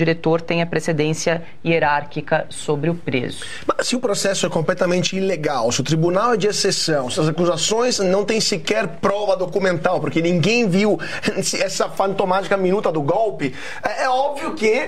diretor tenha precedência hierárquica sobre o preso. Mas se o processo é completamente ilegal, se o tribunal é de exceção, se as acusações não têm sequer prova documental, porque ninguém viu essa fantomática minuta do golpe, é óbvio que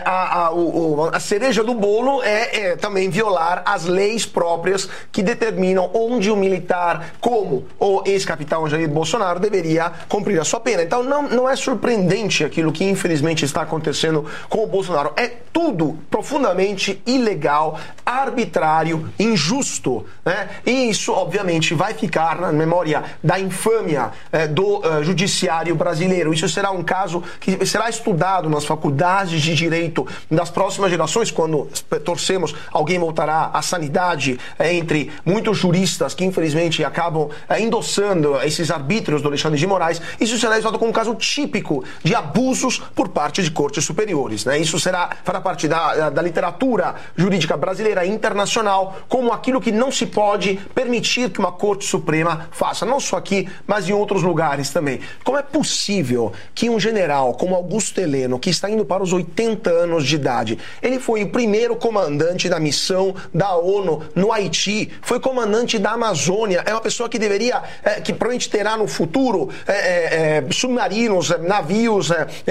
a cereja do bolo é também violar as leis próprias que determinam onde o militar, como o ex-capitão Jair Bolsonaro, deveria cumprir a sua pena. Então não é surpreendente aquilo que infelizmente está acontecendo com o Bolsonaro. É tudo profundamente ilegal, arbitrário, injusto, né? E isso, obviamente, vai ficar na memória da infâmia do judiciário brasileiro. Isso será um caso que será estudado nas faculdades de direito das próximas gerações, quando torcemos alguém voltará à sanidade, entre muitos juristas que, infelizmente, acabam endossando esses arbítrios do Alexandre de Moraes. Isso será estudado como um caso típico de abusos por parte de cortes superiores, né? Isso fará parte da literatura jurídica brasileira e internacional como aquilo que não se pode permitir que uma Corte Suprema faça, não só aqui, mas em outros lugares também. Como é possível que um general como Augusto Heleno, que está indo para os 80 anos de idade, ele foi o primeiro comandante da missão da ONU no Haiti, foi comandante da Amazônia, é uma pessoa que deveria, que provavelmente terá no futuro submarinos, navios,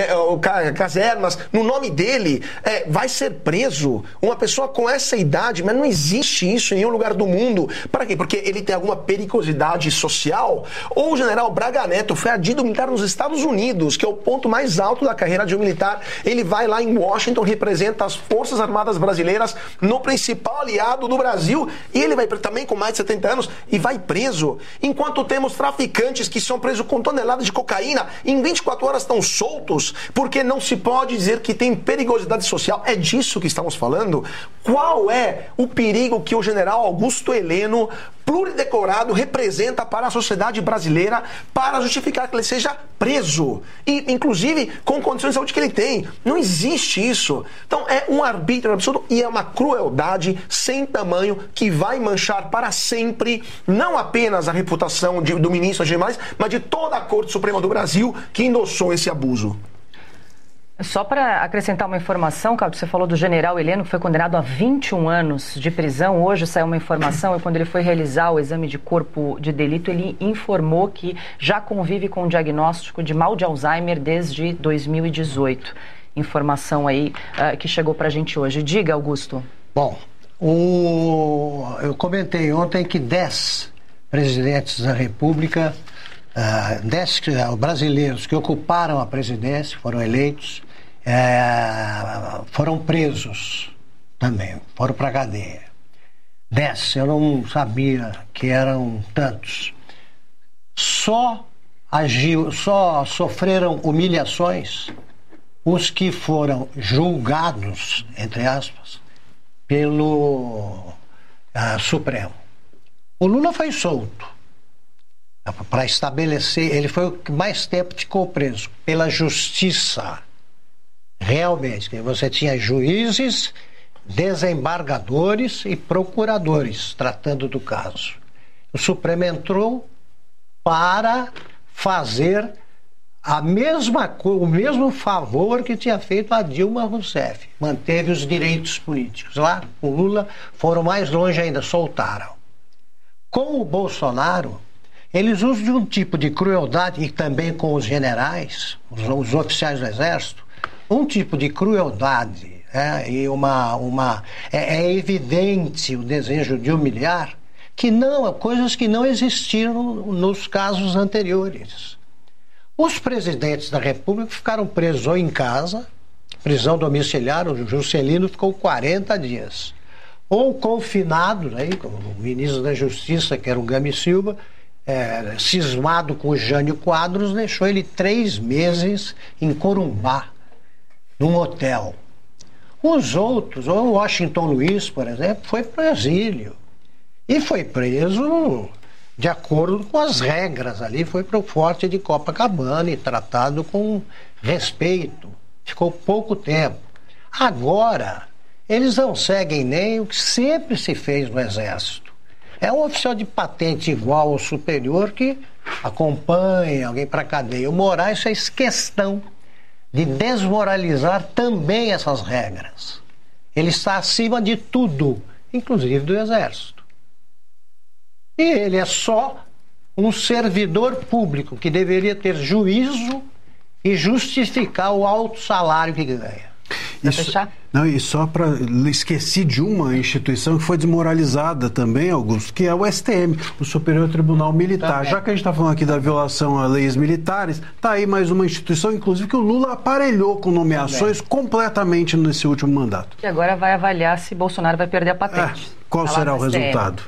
casernas, no nome dele, vai ser preso uma pessoa com essa idade, mas não existe isso em nenhum lugar do mundo. Para quê? Porque ele tem alguma periculosidade social? Ou o general Braga Neto foi adido militar nos Estados Unidos, que é o ponto mais alto da carreira de um militar. Ele vai lá em Washington, representa as Forças Armadas Brasileiras no principal aliado do Brasil, e ele vai também com mais de 70 anos e vai preso. Enquanto temos traficantes que são presos com toneladas de cocaína, em 24 horas estão soltos, porque não se pode dizer que tem perigosidade social. É disso que estamos falando? Qual é o perigo que o general Augusto Heleno, pluridecorado, representa para a sociedade brasileira para justificar que ele seja preso? E, inclusive, com condições de saúde que ele tem. Não existe isso. Então, é um arbítrio absurdo e é uma crueldade sem tamanho que vai manchar para sempre não apenas a reputação do ministro Alexandre de Moraes, mas de toda a Corte Suprema do Brasil que endossou esse abuso. Só para acrescentar uma informação, Caldo, você falou do general Heleno, que foi condenado a 21 anos de prisão. Hoje saiu uma informação e quando ele foi realizar o exame de corpo de delito, ele informou que já convive com o diagnóstico de mal de Alzheimer desde 2018. Informação aí que chegou para a gente hoje. Diga, Augusto. Bom, eu comentei ontem que 10 presidentes da República, 10 brasileiros que ocuparam a presidência, foram eleitos, foram presos também, foram para a cadeia. 10, eu não sabia que eram tantos. Só sofreram humilhações os que foram julgados, entre aspas, pelo Supremo. O Lula foi solto para estabelecer, ele foi o que mais tempo ficou preso, pela justiça. Realmente, você tinha juízes, desembargadores e procuradores tratando do caso. O Supremo entrou para fazer o mesmo favor que tinha feito a Dilma Rousseff. Manteve os direitos políticos. Lá, o Lula, foram mais longe ainda, soltaram. Com o Bolsonaro, eles usam de um tipo de crueldade, e também com os generais, os oficiais do Exército, um tipo de crueldade, e é evidente o desejo de humilhar, coisas que não existiram nos casos anteriores. Os presidentes da República ficaram presos ou em casa, prisão domiciliar, o Juscelino ficou 40 dias, ou confinados, aí, como o ministro da Justiça, que era o Gami Silva, cismado com o Jânio Quadros, deixou ele 3 meses em Corumbá, num hotel. Os outros, o Washington Luiz, por exemplo, foi para o exílio. E foi preso de acordo com as regras ali, foi para o Forte de Copacabana e tratado com respeito. Ficou pouco tempo. Agora, eles não seguem nem o que sempre se fez no Exército. É um oficial de patente igual ao superior que acompanha alguém para a cadeia. O Moraes fez questão de desmoralizar também essas regras. Ele está acima de tudo, inclusive do Exército. E ele é só um servidor público que deveria ter juízo e justificar o alto salário que ganha. Não, e só para... Esqueci de uma instituição que foi desmoralizada também, Augusto, que é o STM, o Superior Tribunal Militar. Também. Já que a gente está falando aqui da violação a leis militares, tá aí mais uma instituição, inclusive, que o Lula aparelhou com nomeações completamente nesse último mandato. E agora vai avaliar se Bolsonaro vai perder a patente. Qual será o resultado?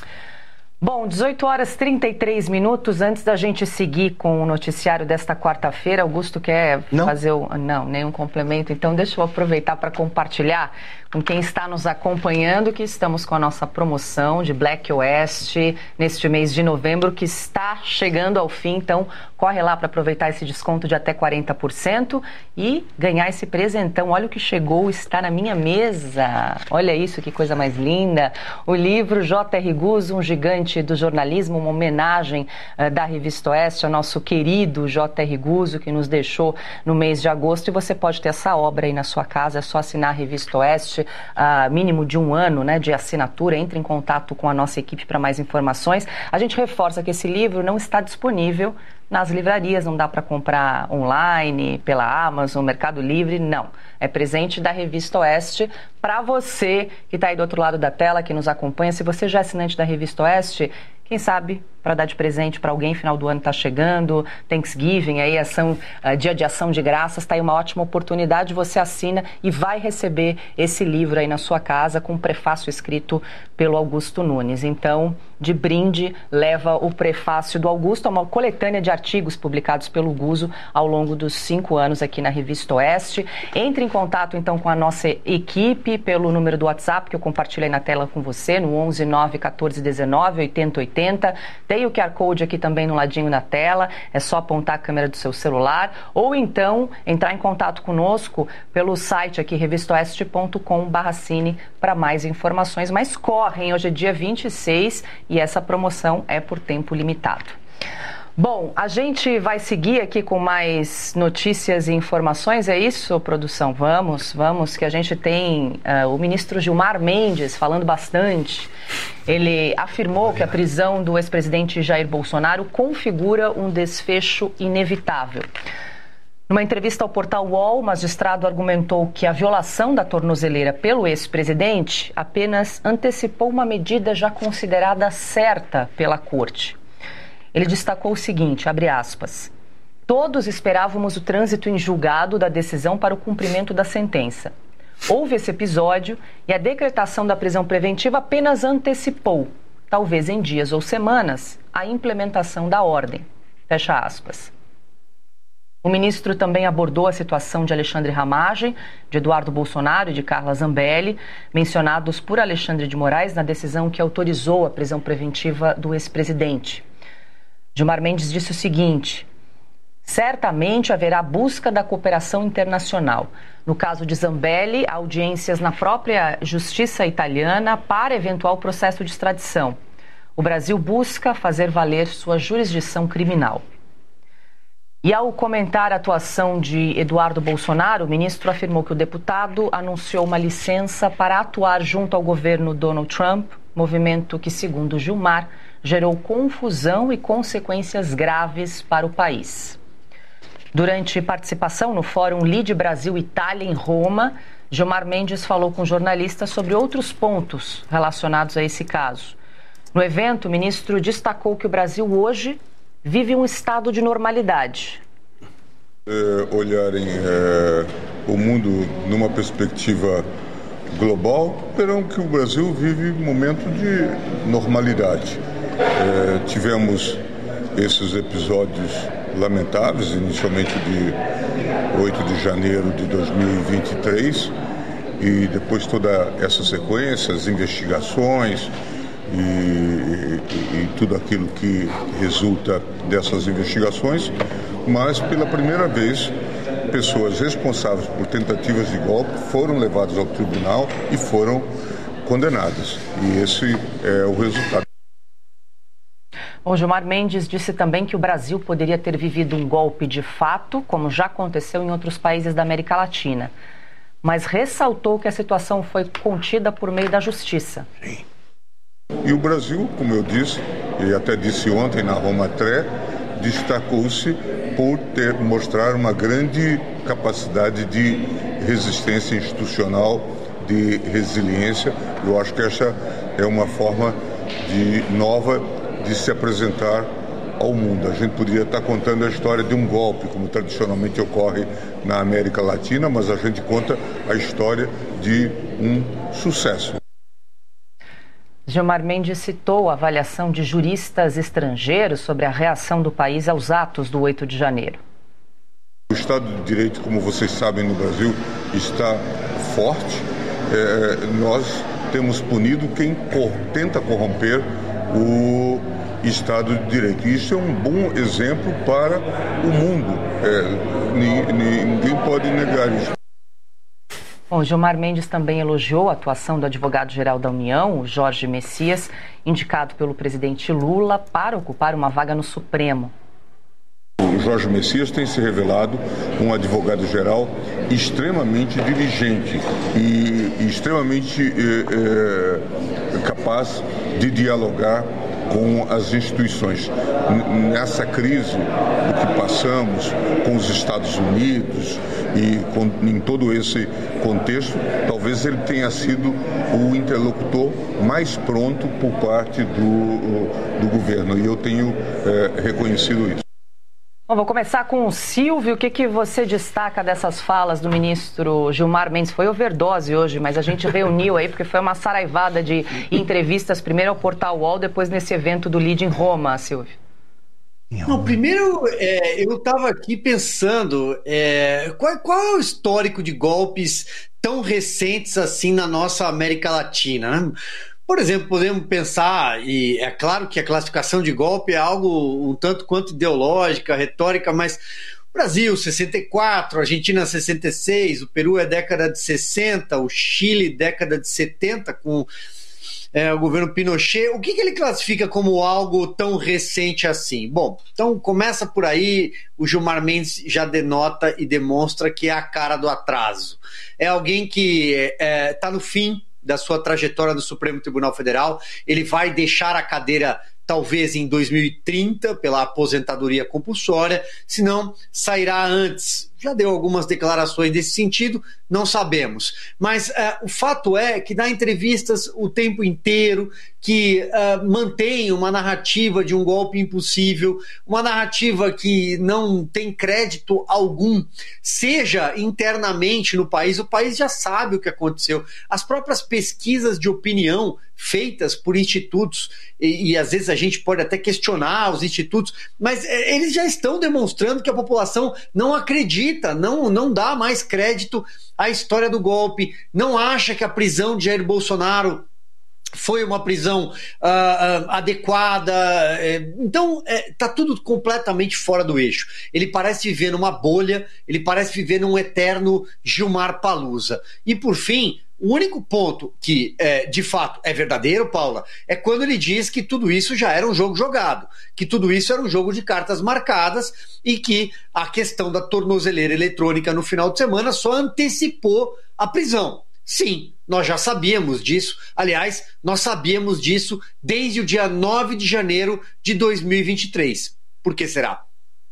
Bom, 18 horas 33 minutos. Antes da gente seguir com o noticiário desta quarta-feira, Augusto quer fazer Não, nenhum complemento. Então, deixa eu aproveitar para compartilhar com quem está nos acompanhando que estamos com a nossa promoção de Black Oeste neste mês de novembro, que está chegando ao fim. Então, corre lá para aproveitar esse desconto de até 40% e ganhar esse presentão. Olha o que chegou, está na minha mesa. Olha isso, que coisa mais linda. O livro J.R. Guzzo, um gigante do jornalismo, uma homenagem da Revista Oeste ao nosso querido J.R. Guzzo, que nos deixou no mês de agosto. E você pode ter essa obra aí na sua casa, é só assinar a Revista Oeste, mínimo de 1 ano, né, de assinatura. Entre em contato com a nossa equipe para mais informações. A gente reforça que esse livro não está disponível nas livrarias, não dá para comprar online, pela Amazon, Mercado Livre, não. É presente da Revista Oeste para você que está aí do outro lado da tela, que nos acompanha. Se você já é assinante da Revista Oeste, quem sabe para dar de presente para alguém, final do ano está chegando, Thanksgiving, aí dia de ação de graças, está aí uma ótima oportunidade, você assina e vai receber esse livro aí na sua casa com um prefácio escrito pelo Augusto Nunes. Então, de brinde, leva o prefácio do Augusto, uma coletânea de artigos publicados pelo Guzzo ao longo dos 5 anos aqui na Revista Oeste. Entre em contato, então, com a nossa equipe pelo número do WhatsApp, que eu compartilhei na tela com você, no 11 9 14 19 80 80. Tem o QR Code aqui também no ladinho na tela, é só apontar a câmera do seu celular, ou então entrar em contato conosco pelo site aqui, revistaoeste.com/cine, para mais informações. Mas correm, hoje é dia 26 e essa promoção é por tempo limitado. Bom, a gente vai seguir aqui com mais notícias e informações, é isso, produção? Vamos, que a gente tem o ministro Gilmar Mendes falando bastante. Ele afirmou que a prisão do ex-presidente Jair Bolsonaro configura um desfecho inevitável. Numa entrevista ao portal UOL, o magistrado argumentou que a violação da tornozeleira pelo ex-presidente apenas antecipou uma medida já considerada certa pela corte. Ele destacou o seguinte, abre aspas, todos esperávamos o trânsito em julgado da decisão para o cumprimento da sentença. Houve esse episódio e a decretação da prisão preventiva apenas antecipou, talvez em dias ou semanas, a implementação da ordem. Fecha aspas. O ministro também abordou a situação de Alexandre Ramagem, de Eduardo Bolsonaro e de Carla Zambelli, mencionados por Alexandre de Moraes na decisão que autorizou a prisão preventiva do ex-presidente. Gilmar Mendes disse o seguinte, certamente haverá busca da cooperação internacional. No caso de Zambelli, audiências na própria justiça italiana para eventual processo de extradição. O Brasil busca fazer valer sua jurisdição criminal. E ao comentar a atuação de Eduardo Bolsonaro, o ministro afirmou que o deputado anunciou uma licença para atuar junto ao governo Donald Trump, movimento que, segundo Gilmar, gerou confusão e consequências graves para o país. Durante participação no Fórum Lide Brasil-Itália em Roma, Gilmar Mendes falou com jornalistas sobre outros pontos relacionados a esse caso. No evento, o ministro destacou que o Brasil hoje vive um estado de normalidade. Olharem o mundo numa perspectiva global, verão que o Brasil vive um momento de normalidade. Tivemos esses episódios lamentáveis, inicialmente de 8 de janeiro de 2023, e depois toda essa sequência, as investigações e tudo aquilo que resulta dessas investigações, mas pela primeira vez pessoas responsáveis por tentativas de golpe foram levadas ao tribunal e foram condenadas. E esse é o resultado. O Gilmar Mendes disse também que o Brasil poderia ter vivido um golpe de fato, como já aconteceu em outros países da América Latina, mas ressaltou que a situação foi contida por meio da justiça. Sim. E o Brasil, como eu disse, e até disse ontem na Roma Tre, destacou-se por mostrar uma grande capacidade de resistência institucional, de resiliência. Eu acho que essa é uma forma nova de se apresentar ao mundo. A gente poderia estar contando a história de um golpe, como tradicionalmente ocorre na América Latina, mas a gente conta a história de um sucesso. Gilmar Mendes citou a avaliação de juristas estrangeiros sobre a reação do país aos atos do 8 de janeiro. O Estado de Direito, como vocês sabem, no Brasil está forte. Nós temos punido quem tenta corromper o Estado de Direito. E isso é um bom exemplo para o mundo. Ninguém pode negar isso. Bom, Gilmar Mendes também elogiou a atuação do advogado-geral da União, o Jorge Messias, indicado pelo presidente Lula para ocupar uma vaga no Supremo. O Jorge Messias tem se revelado um advogado-geral extremamente diligente e extremamente capaz de dialogar com as instituições. Nessa crise do que passamos com os Estados Unidos e em todo esse contexto, talvez ele tenha sido o interlocutor mais pronto por parte do governo, e eu tenho reconhecido isso. Bom, vou começar com o Silvio. O que você destaca dessas falas do ministro Gilmar Mendes? Foi overdose hoje, mas a gente reuniu aí porque foi uma saraivada de entrevistas, primeiro ao Portal UOL, depois nesse evento do LIDE em Roma, Silvio. Não, primeiro, eu estava aqui pensando, qual é o histórico de golpes tão recentes assim na nossa América Latina, né? Por exemplo, podemos pensar, e é claro que a classificação de golpe é algo um tanto quanto ideológica, retórica, mas Brasil, 64, Argentina, 66, o Peru é década de 60, o Chile, década de 70, com o governo Pinochet. O que ele classifica como algo tão recente assim? Bom, então começa por aí, o Gilmar Mendes já denota e demonstra que é a cara do atraso. É alguém que está no fim da sua trajetória no Supremo Tribunal Federal. Ele vai deixar a cadeira talvez em 2030 pela aposentadoria compulsória, se não sairá antes. Já deu algumas declarações desse sentido, não sabemos. Mas o fato é que dá entrevistas o tempo inteiro, que mantém uma narrativa de um golpe impossível, uma narrativa que não tem crédito algum, seja internamente no país. O país já sabe o que aconteceu. As próprias pesquisas de opinião feitas por institutos, e às vezes a gente pode até questionar os institutos, mas eles já estão demonstrando que a população não acredita, não dá mais crédito à história do golpe, não acha que a prisão de Jair Bolsonaro foi uma prisão adequada. Então está tudo completamente fora do eixo. Ele parece viver numa bolha, ele parece viver num eterno Gilmar Palusa. E por fim, o único ponto que de fato é verdadeiro, Paula, é quando ele diz que tudo isso já era um jogo jogado, que tudo isso era um jogo de cartas marcadas e que a questão da tornozeleira eletrônica no final de semana só antecipou a prisão. Sim, nós já sabíamos disso. Aliás, nós sabíamos disso desde o dia 9 de janeiro de 2023. Por que será?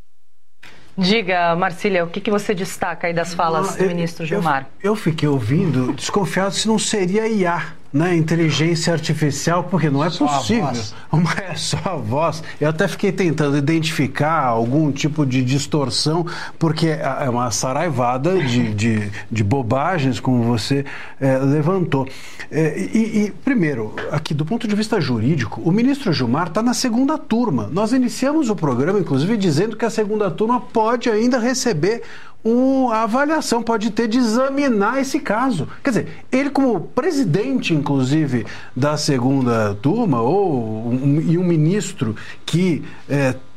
Diga, Marcília, o que você destaca aí das falas do ministro Gilmar? Eu fiquei ouvindo, desconfiado se não seria IA, né? Inteligência artificial, porque não é possível. É só a voz. Eu até fiquei tentando identificar algum tipo de distorção, porque é uma saraivada de bobagens, como você levantou. Primeiro, aqui do ponto de vista jurídico, o ministro Gilmar está na segunda turma. Nós iniciamos o programa, inclusive, dizendo que a segunda turma pode ainda receber a avaliação, pode ter de examinar esse caso. Quer dizer, ele como presidente, inclusive, da segunda turma, e um ministro que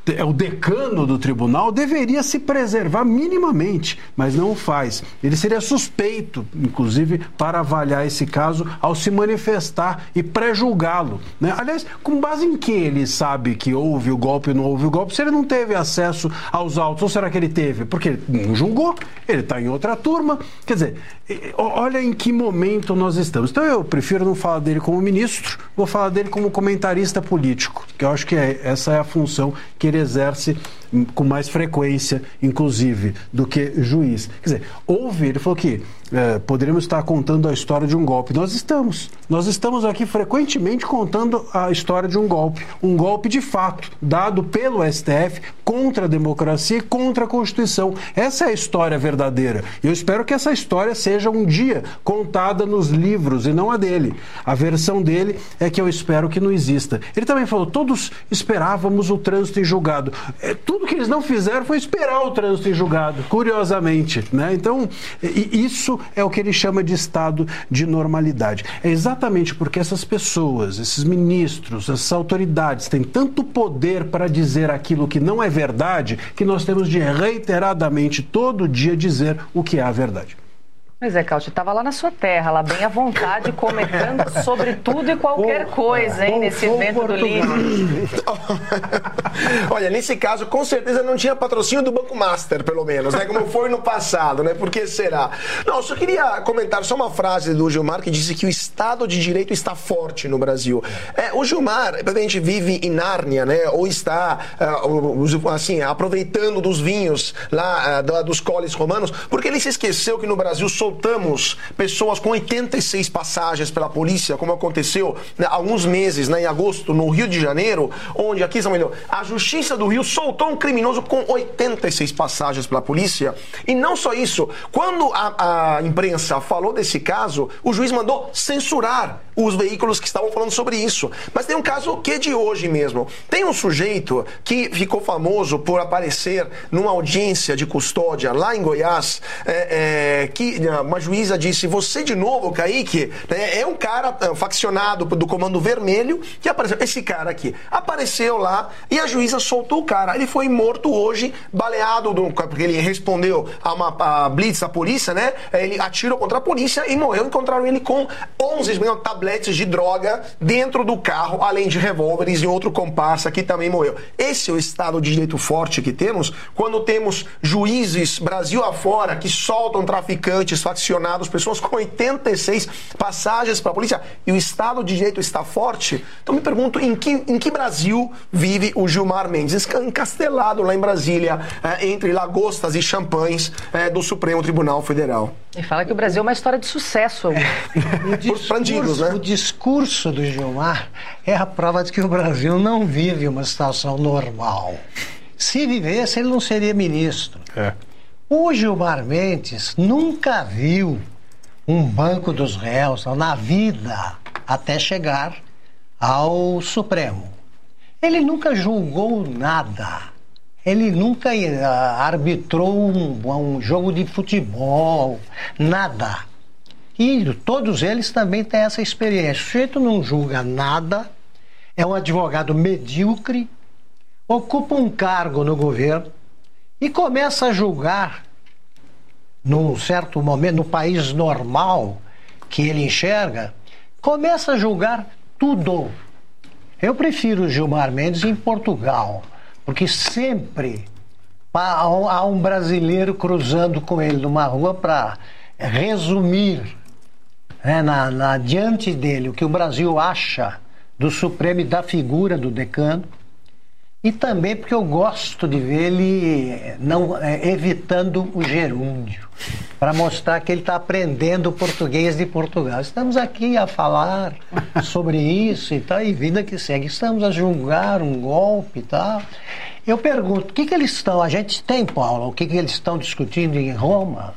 é o decano do tribunal, deveria se preservar minimamente, mas não o faz. Ele seria suspeito, inclusive, para avaliar esse caso ao se manifestar e pré-julgá-lo, né? Aliás, com base em que ele sabe que houve o golpe ou não houve o golpe, se ele não teve acesso aos autos, ou será que ele teve? Porque ele não julgou, ele está em outra turma. Quer dizer, olha em que momento nós estamos. Então eu prefiro não falar dele como ministro, vou falar dele como comentarista político, que eu acho que essa é a função que ele exerce com mais frequência, inclusive, do que juiz. Quer dizer, ele falou que poderíamos estar contando a história de um golpe. Nós estamos aqui frequentemente contando a história de um golpe de fato, dado pelo STF contra a democracia e contra a Constituição. Essa é a história verdadeira. E eu espero que essa história seja um dia contada nos livros e não a dele. A versão dele é que eu espero que não exista. Ele também falou, todos esperávamos o trânsito em julgado. Tudo que eles não fizeram foi esperar o trânsito em julgado, curiosamente, né? Então, isso é o que ele chama de estado de normalidade. É exatamente porque essas pessoas, esses ministros, essas autoridades têm tanto poder para dizer aquilo que não é verdade, que nós temos de reiteradamente todo dia dizer o que é a verdade. Pois é, Cauty, estava lá na sua terra, lá bem à vontade, comentando sobre tudo e qualquer coisa, hein, nesse evento do livro. Olha, nesse caso, com certeza não tinha patrocínio do Banco Master, pelo menos, né, como foi no passado, né, por que será? Não, eu só queria comentar só uma frase do Gilmar que disse que o Estado de Direito está forte no Brasil. O Gilmar, a gente vive em Nárnia, né, ou está, assim, aproveitando dos vinhos lá dos coles romanos, porque ele se esqueceu que no Brasil soltamos pessoas com 86 passagens pela polícia, como aconteceu, né, há alguns meses, né, em agosto, no Rio de Janeiro, onde aqui, a Justiça do Rio soltou um criminoso com 86 passagens pela polícia. E não só isso, quando a imprensa falou desse caso, o juiz mandou censurar os veículos que estavam falando sobre isso. Mas tem um caso que é de hoje mesmo. Tem um sujeito que ficou famoso por aparecer numa audiência de custódia lá em Goiás, que uma juíza disse, você de novo, Kaique, é um cara faccionado do Comando Vermelho que apareceu. Esse cara aqui apareceu lá e a juíza soltou o cara. Ele foi morto hoje, baleado, porque ele respondeu a uma blitz da polícia, né? Ele atirou contra a polícia e morreu. Encontraram ele com 11 tabletes de droga dentro do carro, além de revólveres e outro comparsa que também morreu. Esse é o Estado de Direito forte que temos quando temos juízes Brasil afora que soltam traficantes, faccionados, pessoas com 86 passagens para a polícia, e o Estado de Direito está forte. Então me pergunto, em que Brasil vive o Gilmar Mendes? Encastelado lá em Brasília, entre lagostas e champanhes do Supremo Tribunal Federal. E fala que o Brasil é uma história de sucesso. Bandidos, né? O discurso do Gilmar é a prova de que o Brasil não vive uma situação normal. Se vivesse, ele não seria ministro. O Gilmar Mendes nunca viu um banco dos réus na vida até chegar ao Supremo. Ele nunca julgou nada. Ele nunca arbitrou um jogo de futebol, nada. E todos eles também têm essa experiência. O sujeito não julga nada, é um advogado medíocre, ocupa um cargo no governo e começa a julgar, num certo momento, no país normal que ele enxerga, começa a julgar tudo. Eu prefiro o Gilmar Mendes em Portugal, porque sempre há um brasileiro cruzando com ele numa rua para resumir, diante dele o que o Brasil acha do Supremo e da figura do decano, e também porque eu gosto de ver ele evitando o gerúndio, para mostrar que ele está aprendendo o português de Portugal. Estamos aqui a falar sobre isso e tal, e vida que segue. Estamos a julgar um golpe e tal. Eu pergunto, o que eles estão... A gente tem, Paulo, o que eles estão discutindo em Roma?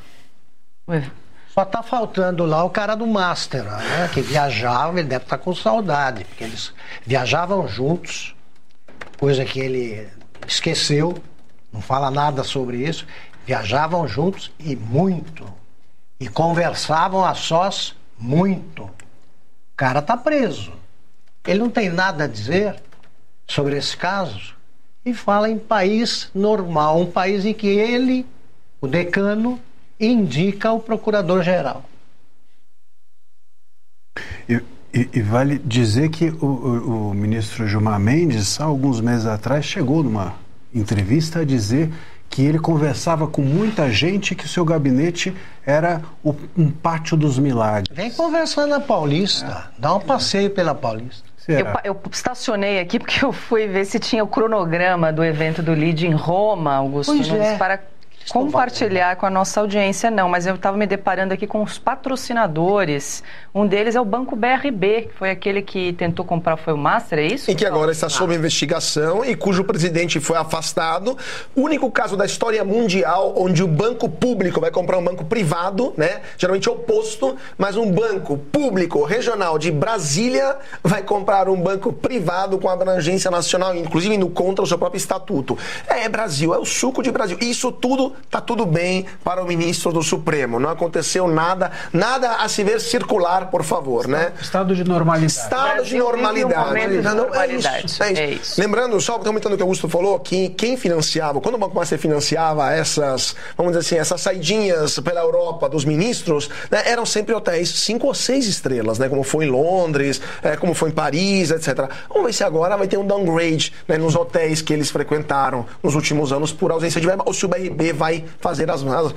Só está faltando lá o cara do Master, né, que viajava, ele deve estar com saudade, porque eles viajavam juntos, coisa que ele esqueceu, não fala nada sobre isso. Viajavam juntos e muito. E conversavam a sós muito. O cara está preso. Ele não tem nada a dizer sobre esse caso. e fala em país normal, um país em que ele, o decano, indica o procurador-geral. E vale dizer que o ministro Gilmar Mendes, há alguns meses atrás, chegou numa entrevista a dizer que ele conversava com muita gente, que o seu gabinete era um pátio dos milagres. Vem conversar na Paulista, dá um passeio pela Paulista. Eu estacionei aqui porque eu fui ver se tinha o cronograma do evento do LEAD em Roma, Augusto Nunes, para compartilhar com a nossa audiência. Não, mas eu estava me deparando aqui com os patrocinadores. Um deles é o Banco BRB, que foi aquele que tentou comprar, foi o Master, é isso? E que agora está sob investigação e cujo presidente foi afastado. O único caso da história mundial onde o banco público vai comprar um banco privado, né? Geralmente é oposto, mas um banco público regional de Brasília vai comprar um banco privado com abrangência nacional, inclusive indo contra o seu próprio estatuto. É Brasil, é o suco de Brasil. Isso tudo tá tudo bem para o ministro do Supremo. Não aconteceu nada a se ver circular, por favor, né? Estado de normalidade. Estado de normalidade. É isso. Lembrando, só comentando o que o Augusto falou, que quem financiava, quando o Banco Master financiava essas, vamos dizer assim, essas saidinhas pela Europa dos ministros, né, eram sempre hotéis 5 ou 6 estrelas, né? Como foi em Londres, como foi em Paris, etc. Vamos ver se agora vai ter um downgrade, né, nos hotéis que eles frequentaram nos últimos anos por ausência de verba, ou se o BRB vai fazer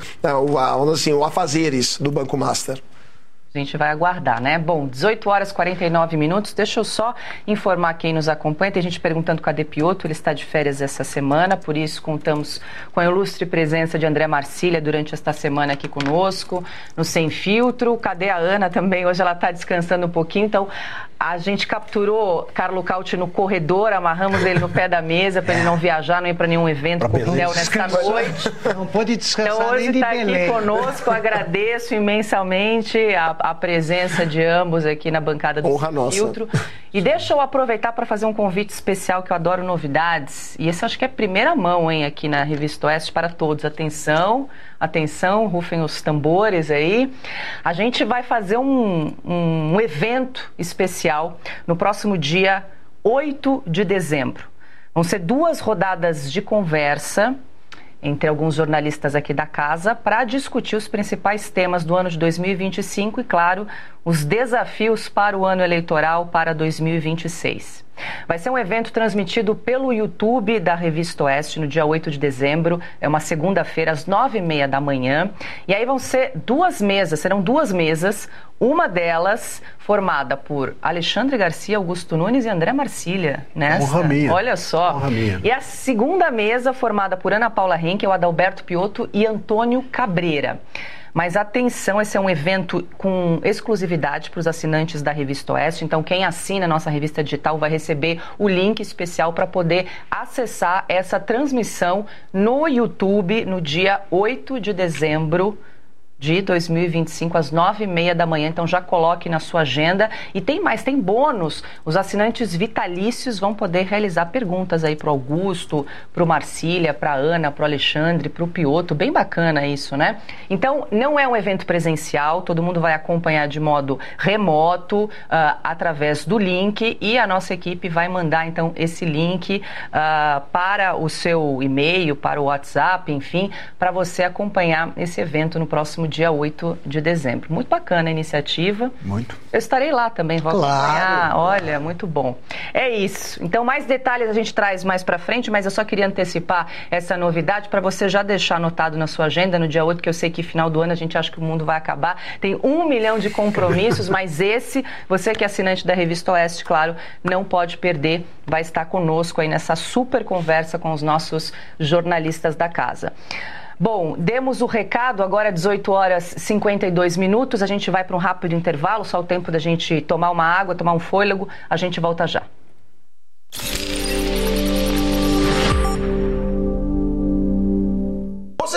o afazeres do Banco Master. A gente vai aguardar, né? Bom, 18 horas e 49 minutos. Deixa eu só informar quem nos acompanha. Tem gente perguntando cadê Piotto. Ele está de férias essa semana, por isso contamos com a ilustre presença de André Marcília durante esta semana aqui conosco, no Sem Filtro. Cadê a Ana também? Hoje ela está descansando um pouquinho, então a gente capturou Carlo Cauti no corredor, amarramos ele no pé da mesa para ele não viajar, não ir para nenhum evento coquetel nesta noite. Não pode descansar então, hoje nem de está Belém. aqui conosco, agradeço imensamente a presença de ambos aqui na bancada do Filtro. E deixa eu aproveitar para fazer um convite especial, que eu adoro novidades, e esse acho que é primeira mão, hein, aqui na Revista Oeste para todos. Atenção, rufem os tambores aí. A gente vai fazer um evento especial no próximo dia 8 de dezembro. Vão ser 2 rodadas de conversa entre alguns jornalistas aqui da casa para discutir os principais temas do ano de 2025 e, claro, os desafios para o ano eleitoral para 2026. Vai ser um evento transmitido pelo YouTube da Revista Oeste no dia 8 de dezembro, é uma segunda-feira, às 9h30 da manhã. E aí vão ser 2 mesas, serão 2 mesas, uma delas formada por Alexandre Garcia, Augusto Nunes e André Marcília. Honra minha. Olha só. Honra minha. E a segunda mesa formada por Ana Paula Henkel, Adalberto Piotto e Antônio Cabreira. Mas atenção, esse é um evento com exclusividade para os assinantes da Revista Oeste. Então, quem assina a nossa revista digital vai receber o link especial para poder acessar essa transmissão no YouTube no dia 8 de dezembro de 2025, às 9h30 da manhã. Então já coloque na sua agenda. E tem mais, tem bônus. Os assinantes vitalícios vão poder realizar perguntas aí para o Augusto, para o Marcília, para a Ana, para o Alexandre, para o Piotto. Bem bacana isso, né? Então não é um evento presencial, todo mundo vai acompanhar de modo remoto, através do link, e a nossa equipe vai mandar então esse link para o seu e-mail, para o WhatsApp, enfim, para você acompanhar esse evento no próximo dia 8 de dezembro. Muito bacana a iniciativa. Muito. Eu estarei lá também, vou acompanhar. Olha, muito bom. É isso. Então, mais detalhes a gente traz mais pra frente, mas eu só queria antecipar essa novidade para você já deixar anotado na sua agenda no dia 8, que eu sei que final do ano a gente acha que o mundo vai acabar. Tem 1 milhão de compromissos, mas esse, você que é assinante da Revista Oeste, claro, não pode perder. Vai estar conosco aí nessa super conversa com os nossos jornalistas da casa. Bom, demos o recado, agora 18 horas e 52 minutos, a gente vai para um rápido intervalo, só o tempo da gente tomar uma água, tomar um fôlego, a gente volta já. Você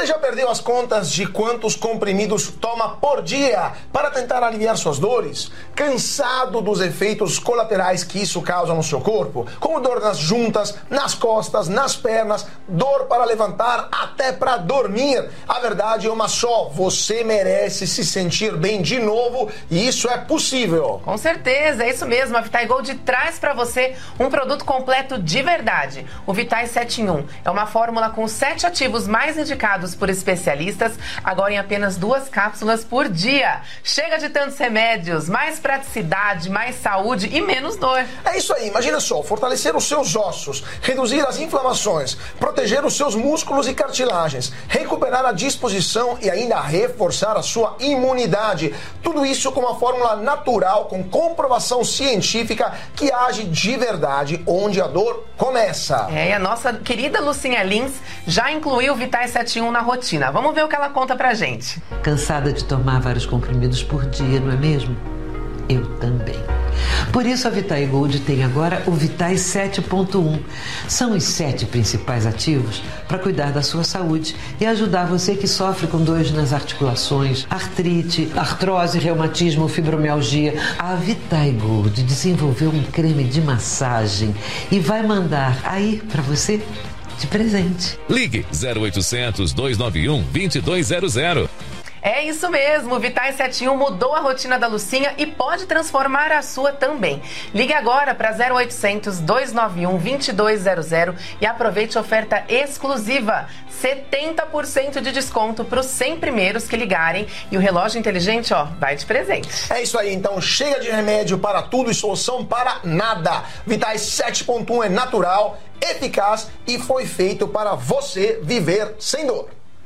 Você já perdeu as contas de quantos comprimidos toma por dia para tentar aliviar suas dores? Cansado dos efeitos colaterais que isso causa no seu corpo? Como dor nas juntas, nas costas, nas pernas, dor para levantar, até para dormir. A verdade é uma só: você merece se sentir bem de novo e isso é possível. Com certeza, é isso mesmo. A Vitae Gold traz para você um produto completo de verdade. O Vitae 7 em 1 é uma fórmula com 7 ativos mais indicados por especialistas, agora em apenas 2 cápsulas por dia. Chega de tantos remédios, mais praticidade, mais saúde e menos dor. É isso aí, imagina só: fortalecer os seus ossos, reduzir as inflamações, proteger os seus músculos e cartilagens, recuperar a disposição e ainda reforçar a sua imunidade. Tudo isso com uma fórmula natural, com comprovação científica, que age de verdade onde a dor começa. E a nossa querida Lucinha Lins já incluiu o Vitae 7 em 1 na rotina. Vamos ver o que ela conta pra gente. Cansada de tomar vários comprimidos por dia, não é mesmo? Eu também. Por isso a Vitae Gold tem agora o Vitae 7.1. São os 7 principais ativos para cuidar da sua saúde e ajudar você que sofre com dores nas articulações, artrite, artrose, reumatismo, fibromialgia. A Vitae Gold desenvolveu um creme de massagem e vai mandar aí para você de presente. Ligue 0800 291 2200. É isso mesmo, o Vitae 7 em 1 mudou a rotina da Lucinha e pode transformar a sua também. Ligue agora para 0800 291 2200 e aproveite a oferta exclusiva. 70% de desconto para os 100 primeiros que ligarem e o relógio inteligente, vai de presente. É isso aí, então chega de remédio para tudo e solução para nada. Vitae 7.1 é natural, eficaz e foi feito para você viver sem dor.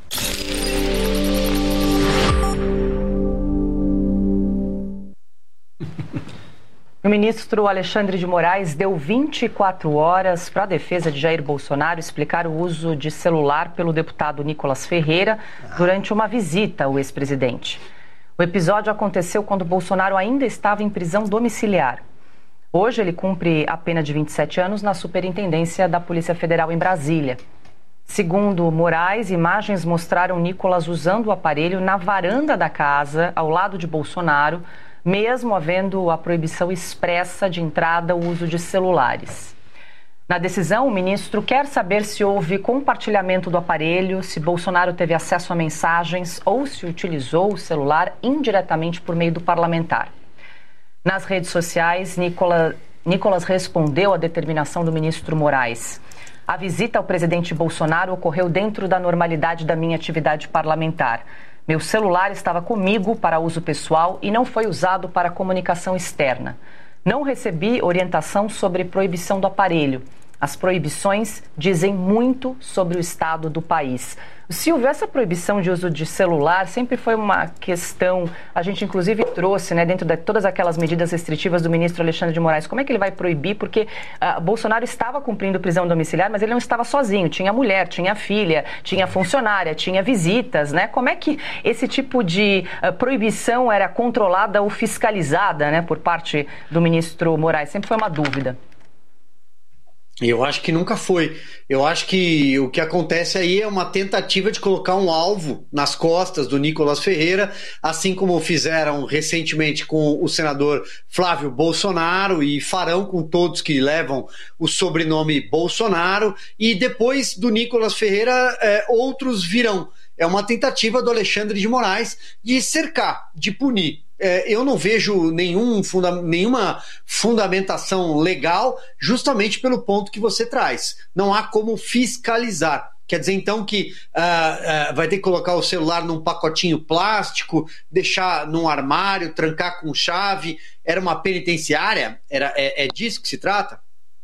O ministro Alexandre de Moraes deu 24 horas para a defesa de Jair Bolsonaro explicar o uso de celular pelo deputado Nicolas Ferreira durante uma visita ao ex-presidente. O episódio aconteceu quando Bolsonaro ainda estava em prisão domiciliar. Hoje ele cumpre a pena de 27 anos na Superintendência da Polícia Federal em Brasília. Segundo Moraes, imagens mostraram Nicolas usando o aparelho na varanda da casa, ao lado de Bolsonaro, mesmo havendo a proibição expressa de entrada ao uso de celulares. Na decisão, o ministro quer saber se houve compartilhamento do aparelho, se Bolsonaro teve acesso a mensagens ou se utilizou o celular indiretamente por meio do parlamentar. Nas redes sociais, Nicolas respondeu à determinação do ministro Moraes. A visita ao presidente Bolsonaro ocorreu dentro da normalidade da minha atividade parlamentar. Meu celular estava comigo para uso pessoal e não foi usado para comunicação externa. Não recebi orientação sobre proibição do aparelho. As proibições dizem muito sobre o estado do país. Silvio, essa proibição de uso de celular sempre foi uma questão, a gente inclusive trouxe, dentro de todas aquelas medidas restritivas do ministro Alexandre de Moraes, como é que ele vai proibir? Porque Bolsonaro estava cumprindo prisão domiciliar, mas ele não estava sozinho, tinha mulher, tinha filha, tinha funcionária, tinha visitas, Como é que esse tipo de proibição era controlada ou fiscalizada, por parte do ministro Moraes? Sempre foi uma dúvida. Eu acho que nunca foi. Eu acho que o que acontece aí é uma tentativa de colocar um alvo nas costas do Nicolas Ferreira, assim como fizeram recentemente com o senador Flávio Bolsonaro e farão com todos que levam o sobrenome Bolsonaro, e depois do Nicolas Ferreira outros virão. É uma tentativa do Alexandre de Moraes de cercar, de punir. Eu não vejo nenhuma fundamentação legal, justamente pelo ponto que você traz. Não há como fiscalizar. Quer dizer, então, que vai ter que colocar o celular num pacotinho plástico, deixar num armário, trancar com chave. Era uma penitenciária? É disso que se trata?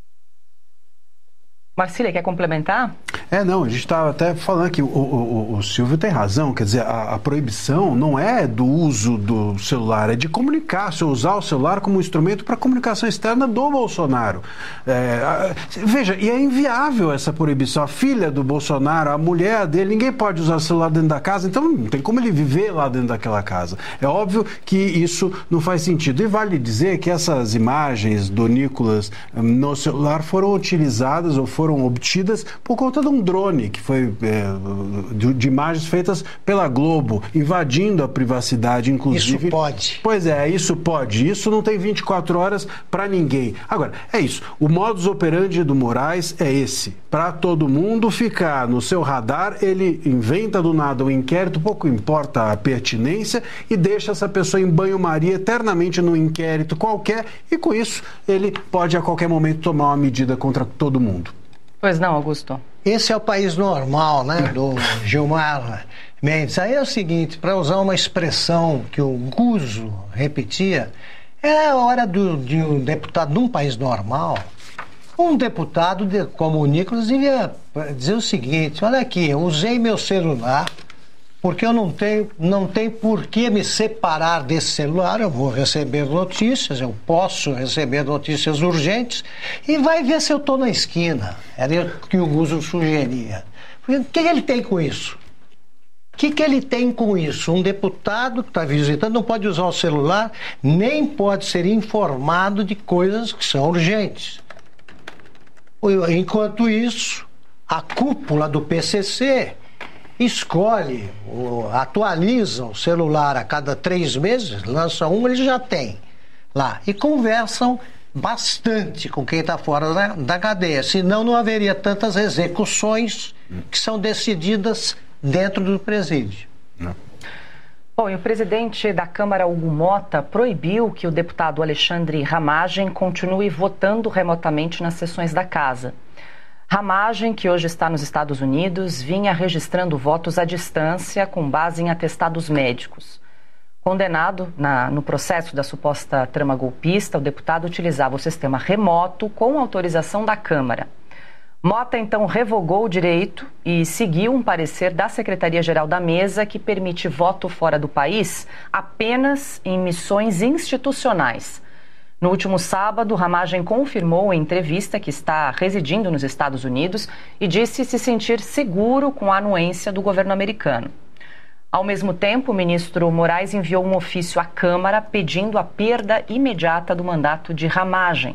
Marcília, quer complementar? Não, a gente estava até falando que o Silvio tem razão, quer dizer, a proibição não é do uso do celular, é de comunicar, se usar o celular como instrumento para comunicação externa do Bolsonaro. Veja, e é inviável essa proibição. A filha do Bolsonaro, a mulher dele, ninguém pode usar o celular dentro da casa, então não tem como ele viver lá dentro daquela casa. É óbvio que isso não faz sentido. E vale dizer que essas imagens do Nicolas no celular foram utilizadas ou foram obtidas por conta de um um drone que foi de imagens feitas pela Globo, invadindo a privacidade, inclusive. Isso pode. Pois é, isso pode. Isso não tem 24 horas para ninguém. Agora, é isso. O modus operandi do Moraes é esse. Para todo mundo ficar no seu radar, ele inventa do nada um inquérito, pouco importa a pertinência, e deixa essa pessoa em banho-maria eternamente num inquérito qualquer, e com isso ele pode a qualquer momento tomar uma medida contra todo mundo. Pois não, Augusto? Esse é o país normal, né, do Gilmar Mendes. Aí é o seguinte, para usar uma expressão que o Guzzo repetia, é a hora de um deputado num país normal, um deputado como o Nicolas devia dizer o seguinte: olha aqui, eu usei meu celular porque eu não tenho por que me separar desse celular, eu vou receber notícias, eu posso receber notícias urgentes, e vai ver se eu estou na esquina. Era o que o Guzzo sugeria. O que ele tem com isso? O que ele tem com isso? Um deputado que está visitando não pode usar o celular, nem pode ser informado de coisas que são urgentes. Enquanto isso, a cúpula do PCC escolhe, atualiza o celular a cada 3 meses, lança um, eles já têm lá. E conversam bastante com quem está fora da cadeia, senão não haveria tantas execuções que são decididas dentro do presídio. Bom, e o presidente da Câmara, Hugo Mota, proibiu que o deputado Alexandre Ramagem continue votando remotamente nas sessões da casa. Ramagem, que hoje está nos Estados Unidos, vinha registrando votos à distância com base em atestados médicos. Condenado no processo da suposta trama golpista, o deputado utilizava o sistema remoto com autorização da Câmara. Mota, então, revogou o direito e seguiu um parecer da Secretaria-Geral da Mesa que permite voto fora do país apenas em missões institucionais. No último sábado, Ramagem confirmou em entrevista que está residindo nos Estados Unidos e disse se sentir seguro com a anuência do governo americano. Ao mesmo tempo, o ministro Moraes enviou um ofício à Câmara pedindo a perda imediata do mandato de Ramagem.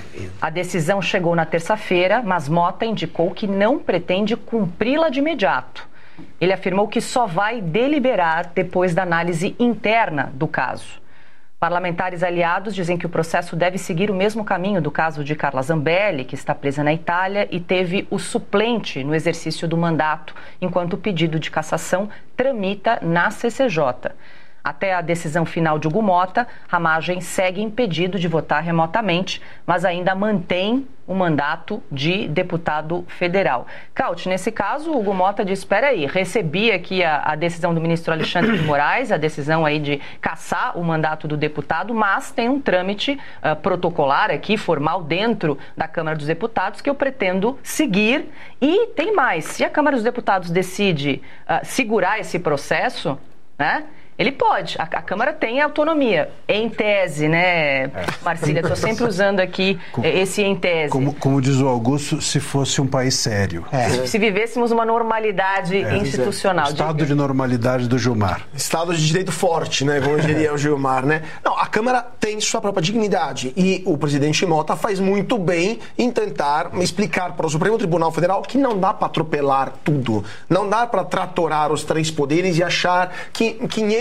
A decisão chegou na terça-feira, mas Mota indicou que não pretende cumpri-la de imediato. Ele afirmou que só vai deliberar depois da análise interna do caso. Parlamentares aliados dizem que o processo deve seguir o mesmo caminho do caso de Carla Zambelli, que está presa na Itália e teve o suplente no exercício do mandato, enquanto o pedido de cassação tramita na CCJ. Até a decisão final de Hugo Mota, Ramagem segue impedido de votar remotamente, mas ainda mantém o mandato de deputado federal. Caute, nesse caso, Hugo Mota diz, espera aí, recebi aqui a decisão do ministro Alexandre de Moraes, a decisão aí de cassar o mandato do deputado, mas tem um trâmite protocolar aqui, formal, dentro da Câmara dos Deputados, que eu pretendo seguir. E tem mais, se a Câmara dos Deputados decide segurar esse processo, né? Ele pode, a Câmara tem autonomia, em tese, né, Marcília? Estou sempre usando aqui esse em tese. Como diz o Augusto, se fosse um país sério. Se vivêssemos uma normalidade institucional. Estado de normalidade do Gilmar. Estado de direito forte, né, como diria o Gilmar, né? Não, a Câmara tem sua própria dignidade e o presidente Mota faz muito bem em tentar explicar para o Supremo Tribunal Federal que não dá para atropelar tudo, não dá para tratorar os 3 poderes e achar que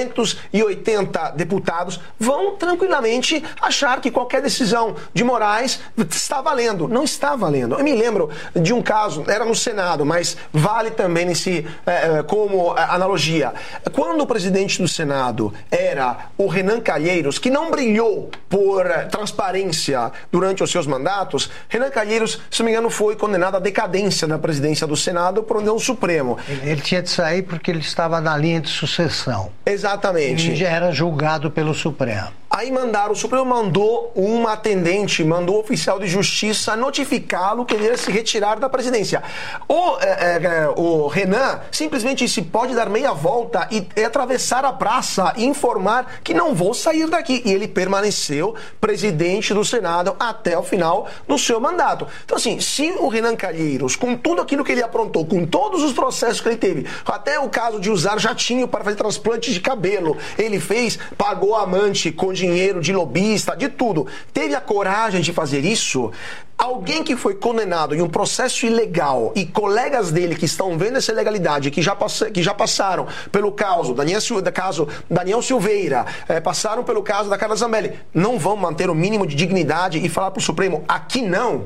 580 deputados vão tranquilamente achar que qualquer decisão de Moraes está valendo. Não está valendo. Eu me lembro de um caso, era no Senado, mas vale também como analogia. Quando o presidente do Senado era o Renan Calheiros, que não brilhou por transparência durante os seus mandatos, Renan Calheiros, se não me engano, foi condenado à decadência da presidência do Senado por um Supremo. Ele tinha de sair porque ele estava na linha de sucessão. Exatamente. E já era julgado pelo Supremo. Aí o Supremo mandou uma atendente, mandou o oficial de justiça notificá-lo que ele ia se retirar da presidência. O Renan simplesmente disse, pode dar meia volta e atravessar a praça e informar que não vou sair daqui. E ele permaneceu presidente do Senado até o final do seu mandato. Então, assim, se o Renan Calheiros, com tudo aquilo que ele aprontou, com todos os processos que ele teve, até o caso de usar jatinho para fazer transplante de cabelo, ele fez, pagou a amante com dinheiro de lobista, de tudo, teve a coragem de fazer isso, Alguém que foi condenado em um processo ilegal e colegas dele que estão vendo essa ilegalidade, que já passaram pelo caso Daniel Silveira, passaram pelo caso da Carla Zambelli, não vão manter o mínimo de dignidade e falar para o Supremo, aqui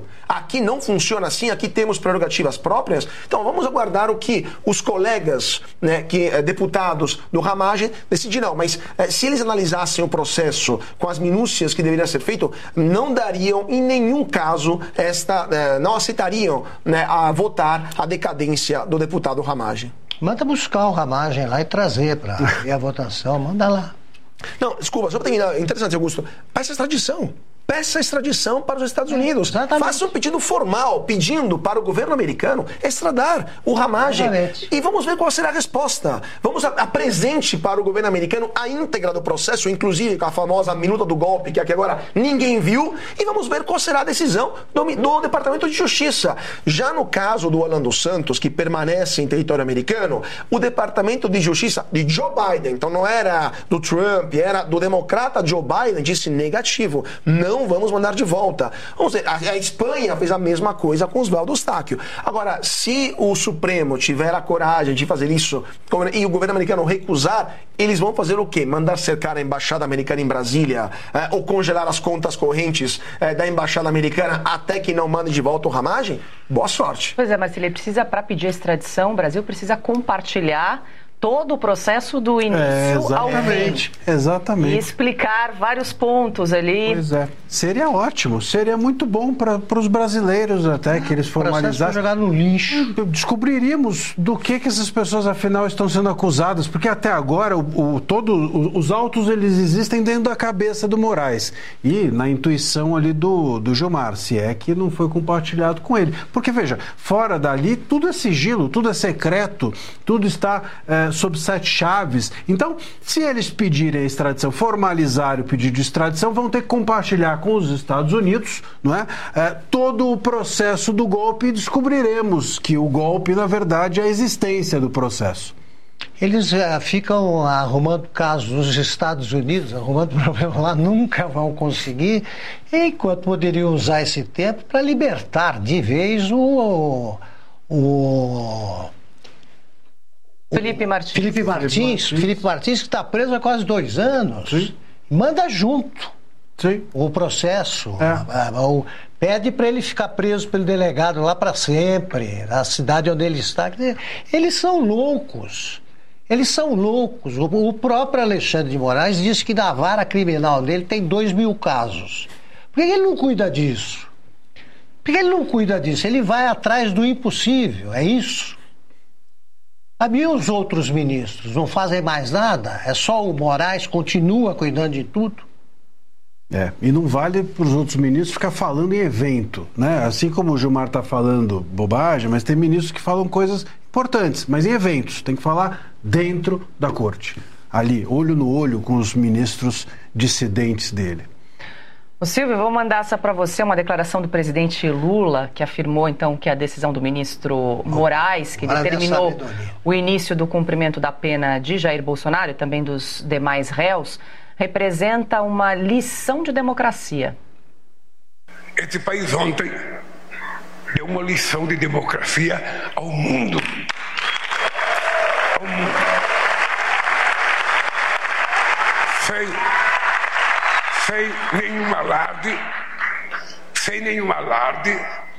não funciona assim, aqui temos prerrogativas próprias. Então vamos aguardar o que os colegas, né, deputados do Ramagem decidirão. Mas se eles analisassem o processo com as minúcias que deveria ser feito, não dariam em nenhum caso não aceitariam, né, a votar a decadência do deputado Ramagem. Manda buscar o Ramagem lá e trazer para ver a votação, manda lá. Não, desculpa, só para terminar, interessante, Augusto, peça extradição para os Estados Unidos. Exatamente. Faça um pedido formal pedindo para o governo americano extradar o Ramagem. E vamos ver qual será a resposta. Vamos apresente para o governo americano a íntegra do processo, inclusive com a famosa minuta do golpe, que aqui agora ninguém viu, e vamos ver qual será a decisão do Departamento de Justiça. Já no caso do Orlando Santos, que permanece em território americano, o Departamento de Justiça de Joe Biden, então não era do Trump, era do democrata Joe Biden, disse negativo. Não vamos mandar de volta. Vamos ver, a Espanha fez a mesma coisa com Oswaldo Eustáquio. Agora, se o Supremo tiver a coragem de fazer isso e o governo americano recusar, eles vão fazer o quê? Mandar cercar a embaixada americana em Brasília ou congelar as contas correntes da embaixada americana até que não mande de volta o Ramagem? Boa sorte. Pois é, mas ele precisa, para pedir extradição, o Brasil precisa compartilhar todo o processo do início ao fim. Exatamente. E explicar vários pontos ali. Pois é. Seria ótimo, seria muito bom para os brasileiros até que eles formalizassem. Jogar no lixo. Descobriríamos do que essas pessoas afinal estão sendo acusadas, porque até agora os autos eles existem dentro da cabeça do Moraes e na intuição ali do Gilmar, se é que não foi compartilhado com ele. Porque veja, fora dali tudo é sigilo, tudo é secreto, tudo está sob 7 chaves. Então, se eles pedirem a extradição, formalizarem o pedido de extradição, vão ter que compartilhar com os Estados Unidos, não é? Todo o processo do golpe e descobriremos que o golpe, na verdade, é a existência do processo. Eles ficam arrumando casos nos Estados Unidos, arrumando problema lá, nunca vão conseguir, enquanto poderiam usar esse tempo para libertar de vez Felipe Martins. Felipe Martins, que está preso há quase 2 anos. Sim. Manda junto. Sim. O processo. Pede para ele ficar preso pelo delegado lá para sempre, na cidade onde ele está. Eles são loucos. O próprio Alexandre de Moraes disse que na vara criminal dele tem 2.000 casos. Por que ele não cuida disso? Ele vai atrás do impossível, é isso. E os outros ministros não fazem mais nada? É só o Moraes continua cuidando de tudo? E não vale para os outros ministros ficar falando em evento, né? Assim como o Gilmar está falando bobagem, mas tem ministros que falam coisas importantes, mas em eventos, tem que falar dentro da corte, ali, olho no olho com os ministros dissidentes dele. O Silvio, vou mandar essa para você, uma declaração do presidente Lula, que afirmou, então, que a decisão do ministro Moraes, que determinou o início do cumprimento da pena de Jair Bolsonaro e também dos demais réus, representa uma lição de democracia. Esse país ontem deu uma lição de democracia ao mundo. Sem nenhum alarde,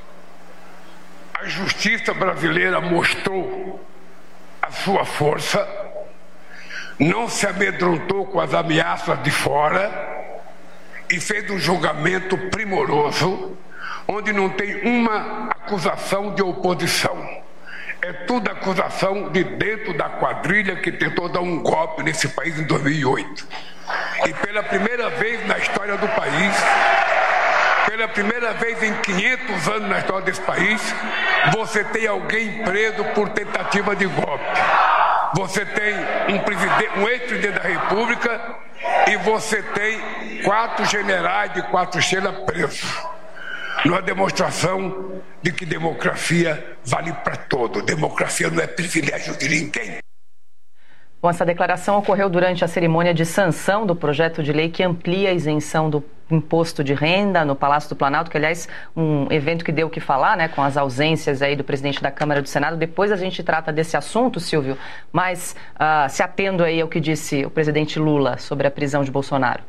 a justiça brasileira mostrou a sua força, não se amedrontou com as ameaças de fora e fez um julgamento primoroso, onde não tem uma acusação de oposição. É tudo acusação de dentro da quadrilha que tentou dar um golpe nesse país em 2008. E pela primeira vez na história do país, pela primeira vez em 500 anos na história desse país, você tem alguém preso por tentativa de golpe. Você tem um ex-presidente da República e você tem 4 generais de 4 estrelas presos. Numa demonstração de que democracia vale para todo. Democracia não é privilégio de ninguém. Bom, essa declaração ocorreu durante a cerimônia de sanção do projeto de lei que amplia a isenção do imposto de renda no Palácio do Planalto, que, aliás, um evento que deu o que falar, né, com as ausências aí do presidente da Câmara e do Senado. Depois a gente trata desse assunto, Silvio, mas se atendo aí ao que disse o presidente Lula sobre a prisão de Bolsonaro.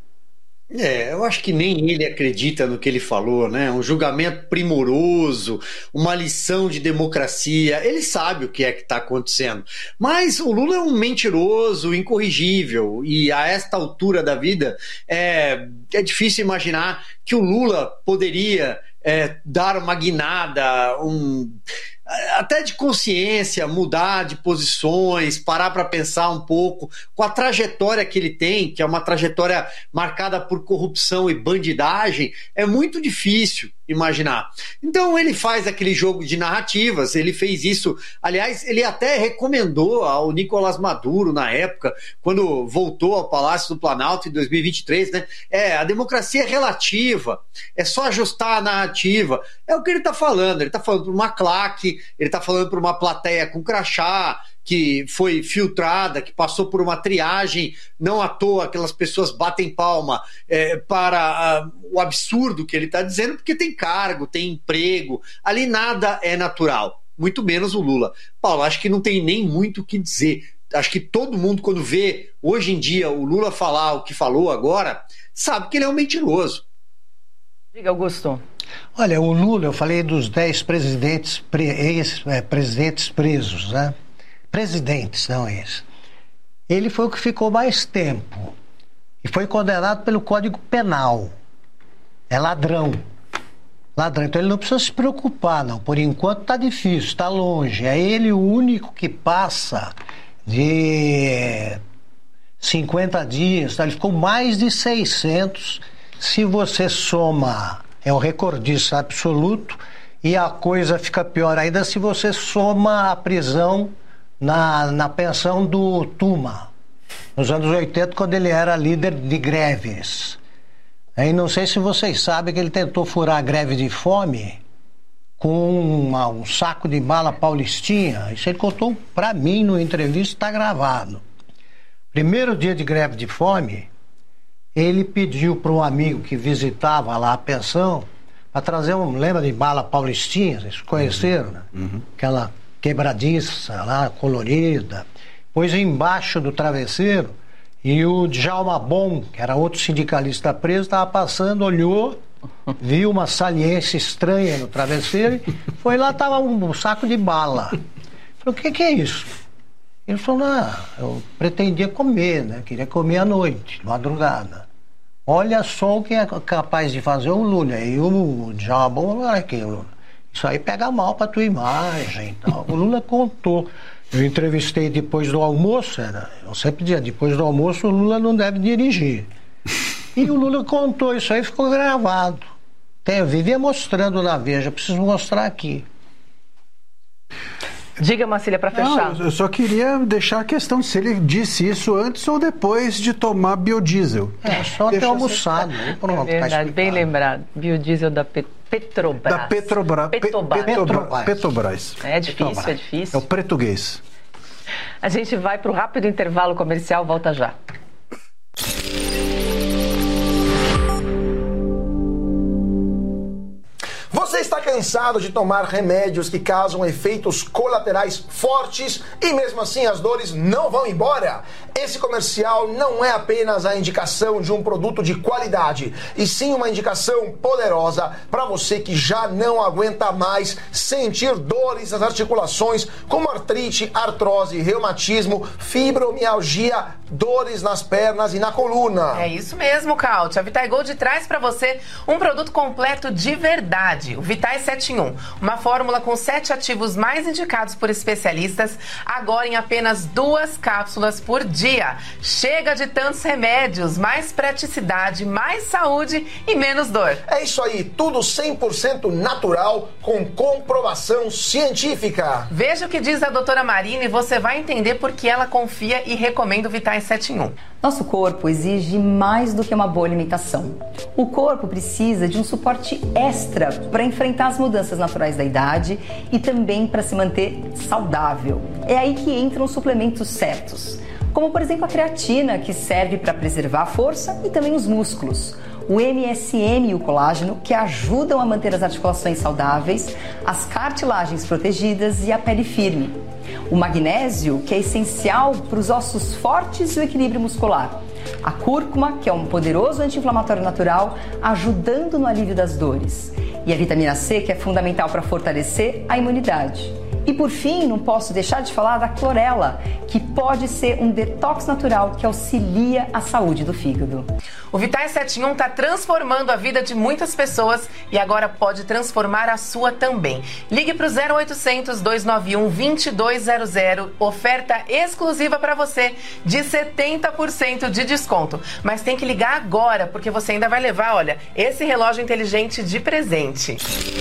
Eu acho que nem ele acredita no que ele falou, né? Um julgamento primoroso, uma lição de democracia. Ele sabe o que é que está acontecendo. Mas o Lula é um mentiroso, incorrigível. E a esta altura da vida é difícil imaginar que o Lula poderia dar uma guinada, até de consciência, mudar de posições, parar para pensar um pouco com a trajetória que ele tem, que é uma trajetória marcada por corrupção e bandidagem. É muito difícil imaginar. Então ele faz aquele jogo de narrativas, ele fez isso, aliás, ele até recomendou ao Nicolás Maduro na época, quando voltou ao Palácio do Planalto em 2023, né? A democracia é relativa, é só ajustar a narrativa. É o que ele está falando para uma claque, ele está falando para uma plateia com crachá, que foi filtrada, que passou por uma triagem, não à toa aquelas pessoas batem palma para o absurdo que ele está dizendo, porque tem cargo, tem emprego, ali nada é natural, muito menos o Lula. Paulo, acho que não tem nem muito o que dizer. Acho que todo mundo, quando vê hoje em dia o Lula falar o que falou agora, sabe que ele é um mentiroso. Diga, Augusto. Olha, o Lula, eu falei dos 10 presidentes, ex-presidentes presos, né? Presidentes, não esse. Ele foi o que ficou mais tempo e foi condenado pelo Código Penal. É ladrão. Então ele não precisa se preocupar, não. Por enquanto está difícil, está longe. É ele o único que passa de 50 dias, tá? Ele ficou mais de 600. Se você soma, é o recordista absoluto, e a coisa fica pior ainda se você soma a prisão na pensão do Tuma, nos anos 80, quando ele era líder de greves. E não sei se vocês sabem que ele tentou furar a greve de fome com um saco de bala paulistinha. Isso ele contou para mim numa entrevista, está gravado. Primeiro dia de greve de fome, ele pediu para um amigo que visitava lá a pensão para trazer lembra de bala paulistinha? Vocês conheceram, né? Uhum. Aquela quebradiça lá, colorida, pôs embaixo do travesseiro e o Djalma Bom, que era outro sindicalista preso, estava passando, olhou, viu uma saliência estranha no travesseiro, foi lá, estava um saco de bala. Falou, o que é isso? Ele falou, não, eu pretendia comer, né? Queria comer à noite, madrugada. Olha só o que é capaz de fazer o Lula. E o Djalma Bom, olha aqui, isso aí pega mal para tua imagem e tal. O Lula contou. Eu entrevistei depois do almoço, eu sempre dizia, depois do almoço o Lula não deve dirigir. E o Lula contou isso aí, ficou gravado. Eu vivia mostrando na Veja, preciso mostrar aqui. Diga, Marcília, para fechar. Não, eu só queria deixar a questão se ele disse isso antes ou depois de tomar biodiesel. Só ter almoçado. Pronto, verdade, bem lembrado. Biodiesel da Petrobras. Da Petrobras. É difícil, é difícil. É o português. A gente vai para o rápido intervalo comercial, volta já. Você está cansado de tomar remédios que causam efeitos colaterais fortes e mesmo assim as dores não vão embora? Esse comercial não é apenas a indicação de um produto de qualidade, e sim uma indicação poderosa para você que já não aguenta mais sentir dores nas articulações, como artrite, artrose, reumatismo, fibromialgia, dores nas pernas e na coluna. É isso mesmo, Caute. A Vitaegold traz para você um produto completo de verdade. O Vitai 7 em 1, uma fórmula com 7 ativos mais indicados por especialistas, agora em apenas 2 cápsulas por dia. Chega de tantos remédios, mais praticidade, mais saúde e menos dor. É isso aí, tudo 100% natural, com comprovação científica. Veja o que diz a doutora Marina e você vai entender por que ela confia e recomenda o Vitai 7 em 1. Nosso corpo exige mais do que uma boa alimentação. O corpo precisa de um suporte extra para enfrentar as mudanças naturais da idade e também para se manter saudável. É aí que entram os suplementos certos, como por exemplo a creatina, que serve para preservar a força e também os músculos. O MSM e o colágeno, que ajudam a manter as articulações saudáveis, as cartilagens protegidas e a pele firme. O magnésio, que é essencial para os ossos fortes e o equilíbrio muscular. A cúrcuma, que é um poderoso anti-inflamatório natural, ajudando no alívio das dores. E a vitamina C, que é fundamental para fortalecer a imunidade. E por fim, não posso deixar de falar da clorela, que pode ser um detox natural que auxilia a saúde do fígado. O Vitais 7 em 1 está transformando a vida de muitas pessoas e agora pode transformar a sua também. Ligue para o 0800 291 2200, oferta exclusiva para você de 70% de desconto. Mas tem que ligar agora, porque você ainda vai levar, olha, esse relógio inteligente de presente.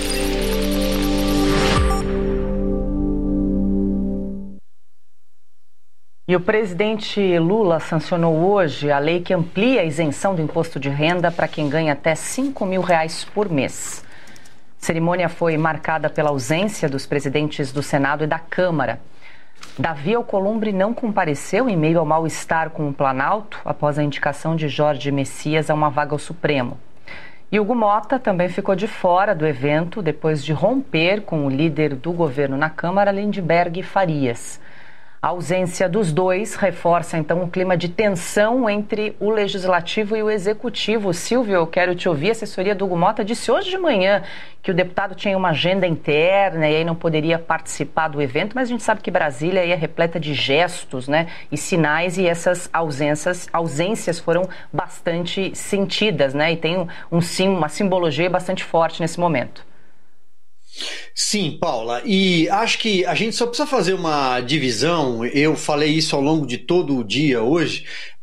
E o presidente Lula sancionou hoje a lei que amplia a isenção do imposto de renda para quem ganha até R$5 mil por mês. A cerimônia foi marcada pela ausência dos presidentes do Senado e da Câmara. Davi Alcolumbre não compareceu em meio ao mal-estar com o Planalto após a indicação de Jorge Messias a uma vaga ao Supremo. E Hugo Mota também ficou de fora do evento depois de romper com o líder do governo na Câmara, Lindbergh Farias. A ausência dos dois reforça, então, um clima de tensão entre o Legislativo e o Executivo. Silvio, eu quero te ouvir. A assessoria do Hugo Mota disse hoje de manhã que o deputado tinha uma agenda interna e aí não poderia participar do evento, mas a gente sabe que Brasília é repleta de gestos, né, e sinais, e essas ausências foram bastante sentidas, né, e tem uma simbologia bastante forte nesse momento. Sim, Paula, e acho que a gente só precisa fazer uma divisão. Eu falei isso ao longo de todo o dia hoje.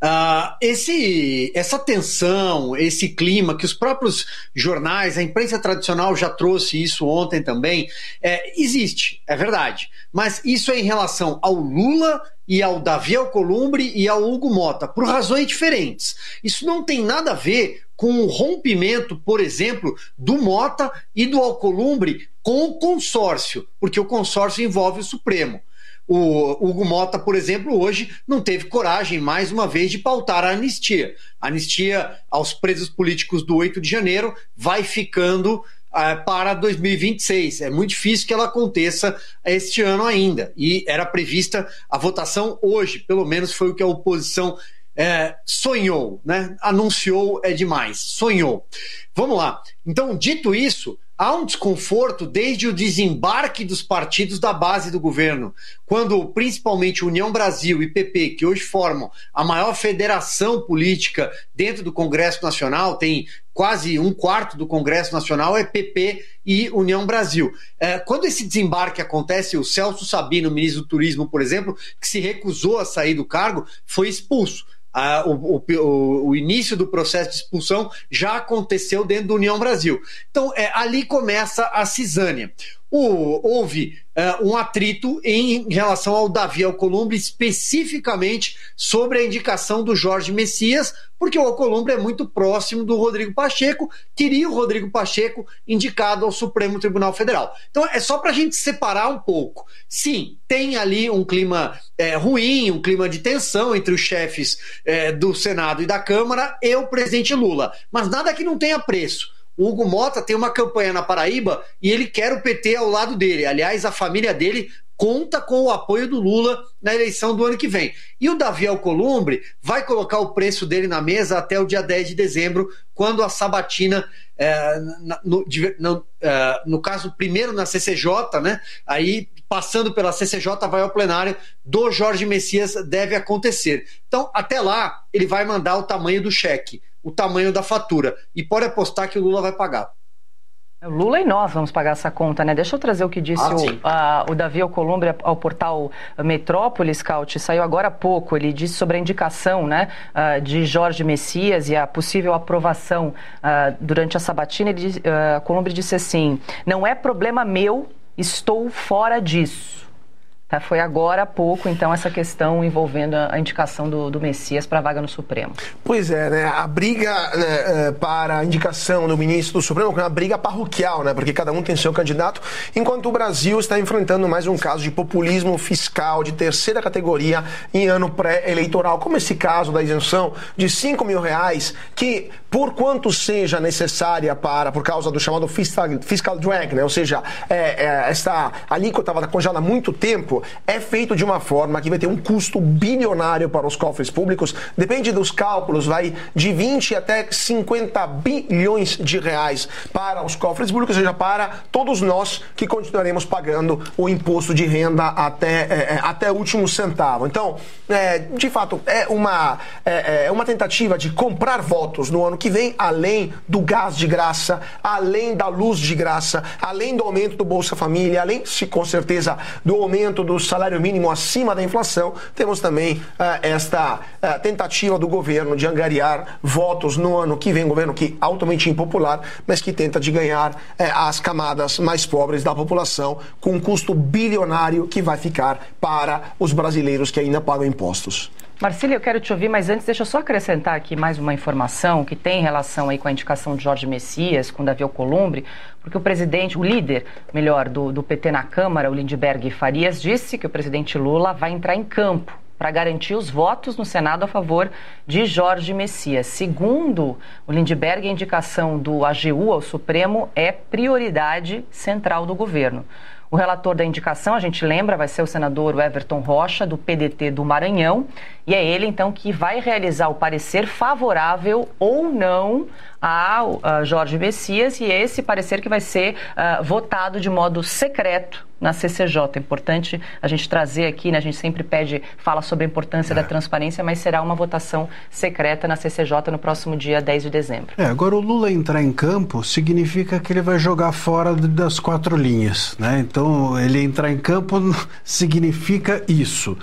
Essa tensão, esse clima que os próprios jornais, a imprensa tradicional já trouxe isso ontem também, existe, é verdade, mas isso é em relação ao Lula e ao Davi Alcolumbre e ao Hugo Mota, por razões diferentes. Isso não tem nada a ver com o rompimento, por exemplo, do Mota e do Alcolumbre com o consórcio, porque o consórcio envolve o Supremo. O Hugo Mota, por exemplo, hoje não teve coragem, mais uma vez, de pautar a anistia. A anistia aos presos políticos do 8 de janeiro vai ficando para 2026. É muito difícil que ela aconteça este ano ainda. E era prevista a votação hoje, pelo menos foi o que a oposição sonhou, né? Anunciou é demais, sonhou. Vamos lá. Então, dito isso, há um desconforto desde o desembarque dos partidos da base do governo, quando principalmente União Brasil e PP, que hoje formam a maior federação política dentro do Congresso Nacional, tem quase um quarto do Congresso Nacional é PP e União Brasil. Quando esse desembarque acontece, o Celso Sabino, ministro do Turismo, por exemplo, que se recusou a sair do cargo, foi expulso. O início do processo de expulsão já aconteceu dentro da União Brasil. Então, ali começa a cisânia. Houve um atrito em relação ao Davi Alcolumbre, especificamente sobre a indicação do Jorge Messias, porque o Alcolumbre é muito próximo do Rodrigo Pacheco, queria o Rodrigo Pacheco indicado ao Supremo Tribunal Federal. Então é só para a gente separar um pouco. Sim, tem ali um clima ruim, um clima de tensão entre os chefes do Senado e da Câmara e o presidente Lula, mas nada que não tenha preço. O Hugo Mota tem uma campanha na Paraíba e ele quer o PT ao lado dele. Aliás, a família dele conta com o apoio do Lula na eleição do ano que vem. E o Davi Alcolumbre vai colocar o preço dele na mesa até o dia 10 de dezembro, quando a sabatina, no caso, primeiro na CCJ, né? Aí, passando pela CCJ, vai ao plenário do Jorge Messias, deve acontecer. Então, até lá, ele vai mandar o tamanho do cheque, o tamanho da fatura. E pode apostar que o Lula vai pagar. Lula e nós vamos pagar essa conta, né? Deixa eu trazer o que disse o Davi Alcolumbre ao portal Metrópolis, Caute, saiu agora há pouco. Ele disse sobre a indicação, né, de Jorge Messias e a possível aprovação durante a sabatina. Alcolumbre disse assim: não é problema meu, estou fora disso. Tá, foi agora há pouco, então, essa questão envolvendo a indicação do Messias para a vaga no Supremo. Pois é, né? A briga para a indicação do ministro do Supremo é uma briga parroquial, né? Porque cada um tem seu candidato, enquanto o Brasil está enfrentando mais um caso de populismo fiscal de terceira categoria em ano pré-eleitoral, como esse caso da isenção de R$5 mil, que, por quanto seja necessária por causa do chamado fiscal drag, né? Ou seja, essa alíquota estava congelada há muito tempo, é feito de uma forma que vai ter um custo bilionário para os cofres públicos. Depende dos cálculos, vai de 20 até 50 bilhões de reais para os cofres públicos, ou seja, para todos nós que continuaremos pagando o imposto de renda até o último centavo. Então, de fato, é uma tentativa de comprar votos no ano que vem, além do gás de graça, além da luz de graça, além do aumento do Bolsa Família, além, com certeza, do aumento do salário mínimo acima da inflação. Temos também esta tentativa do governo de angariar votos no ano que vem, um governo que é altamente impopular, mas que tenta de ganhar as camadas mais pobres da população com um custo bilionário que vai ficar para os brasileiros que ainda pagam impostos. Marcília, eu quero te ouvir, mas antes deixa eu só acrescentar aqui mais uma informação que tem relação aí com a indicação de Jorge Messias, com Davi Alcolumbre, porque o líder do PT na Câmara, o Lindbergh Farias, disse que o presidente Lula vai entrar em campo para garantir os votos no Senado a favor de Jorge Messias. Segundo o Lindbergh, a indicação do AGU ao Supremo é prioridade central do governo. O relator da indicação, a gente lembra, vai ser o senador Everton Rocha, do PDT do Maranhão, e é ele, então, que vai realizar o parecer favorável ou não a Jorge Messias, e é esse parecer que vai ser votado de modo secreto na CCJ. É importante a gente trazer aqui, né? A gente sempre fala sobre a importância da transparência, mas será uma votação secreta na CCJ no próximo dia 10 de dezembro. Agora, o Lula entrar em campo significa que ele vai jogar fora das 4 linhas, né? Então, ele entrar em campo significa isso.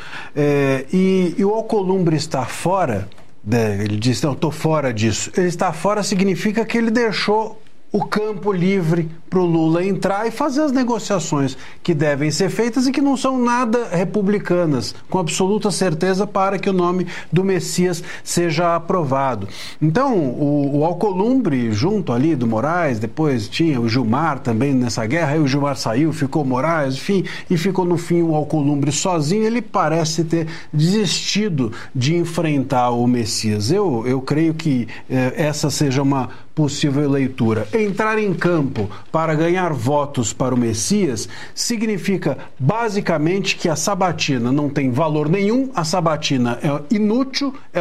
E o Alcolumbre estar fora, ele disse, não, estou fora disso. Ele estar fora significa que ele deixou o campo livre para o Lula entrar e fazer as negociações que devem ser feitas e que não são nada republicanas, com absoluta certeza, para que o nome do Messias seja aprovado. Então, o Alcolumbre, junto ali do Moraes, depois tinha o Gilmar também nessa guerra, aí o Gilmar saiu, ficou o Moraes, enfim, e ficou no fim o Alcolumbre sozinho. Ele parece ter desistido de enfrentar o Messias. Eu creio que essa seja uma possível leitura. Entrar em campo para ganhar votos para o Messias significa basicamente que a sabatina não tem valor nenhum, a sabatina é inútil, é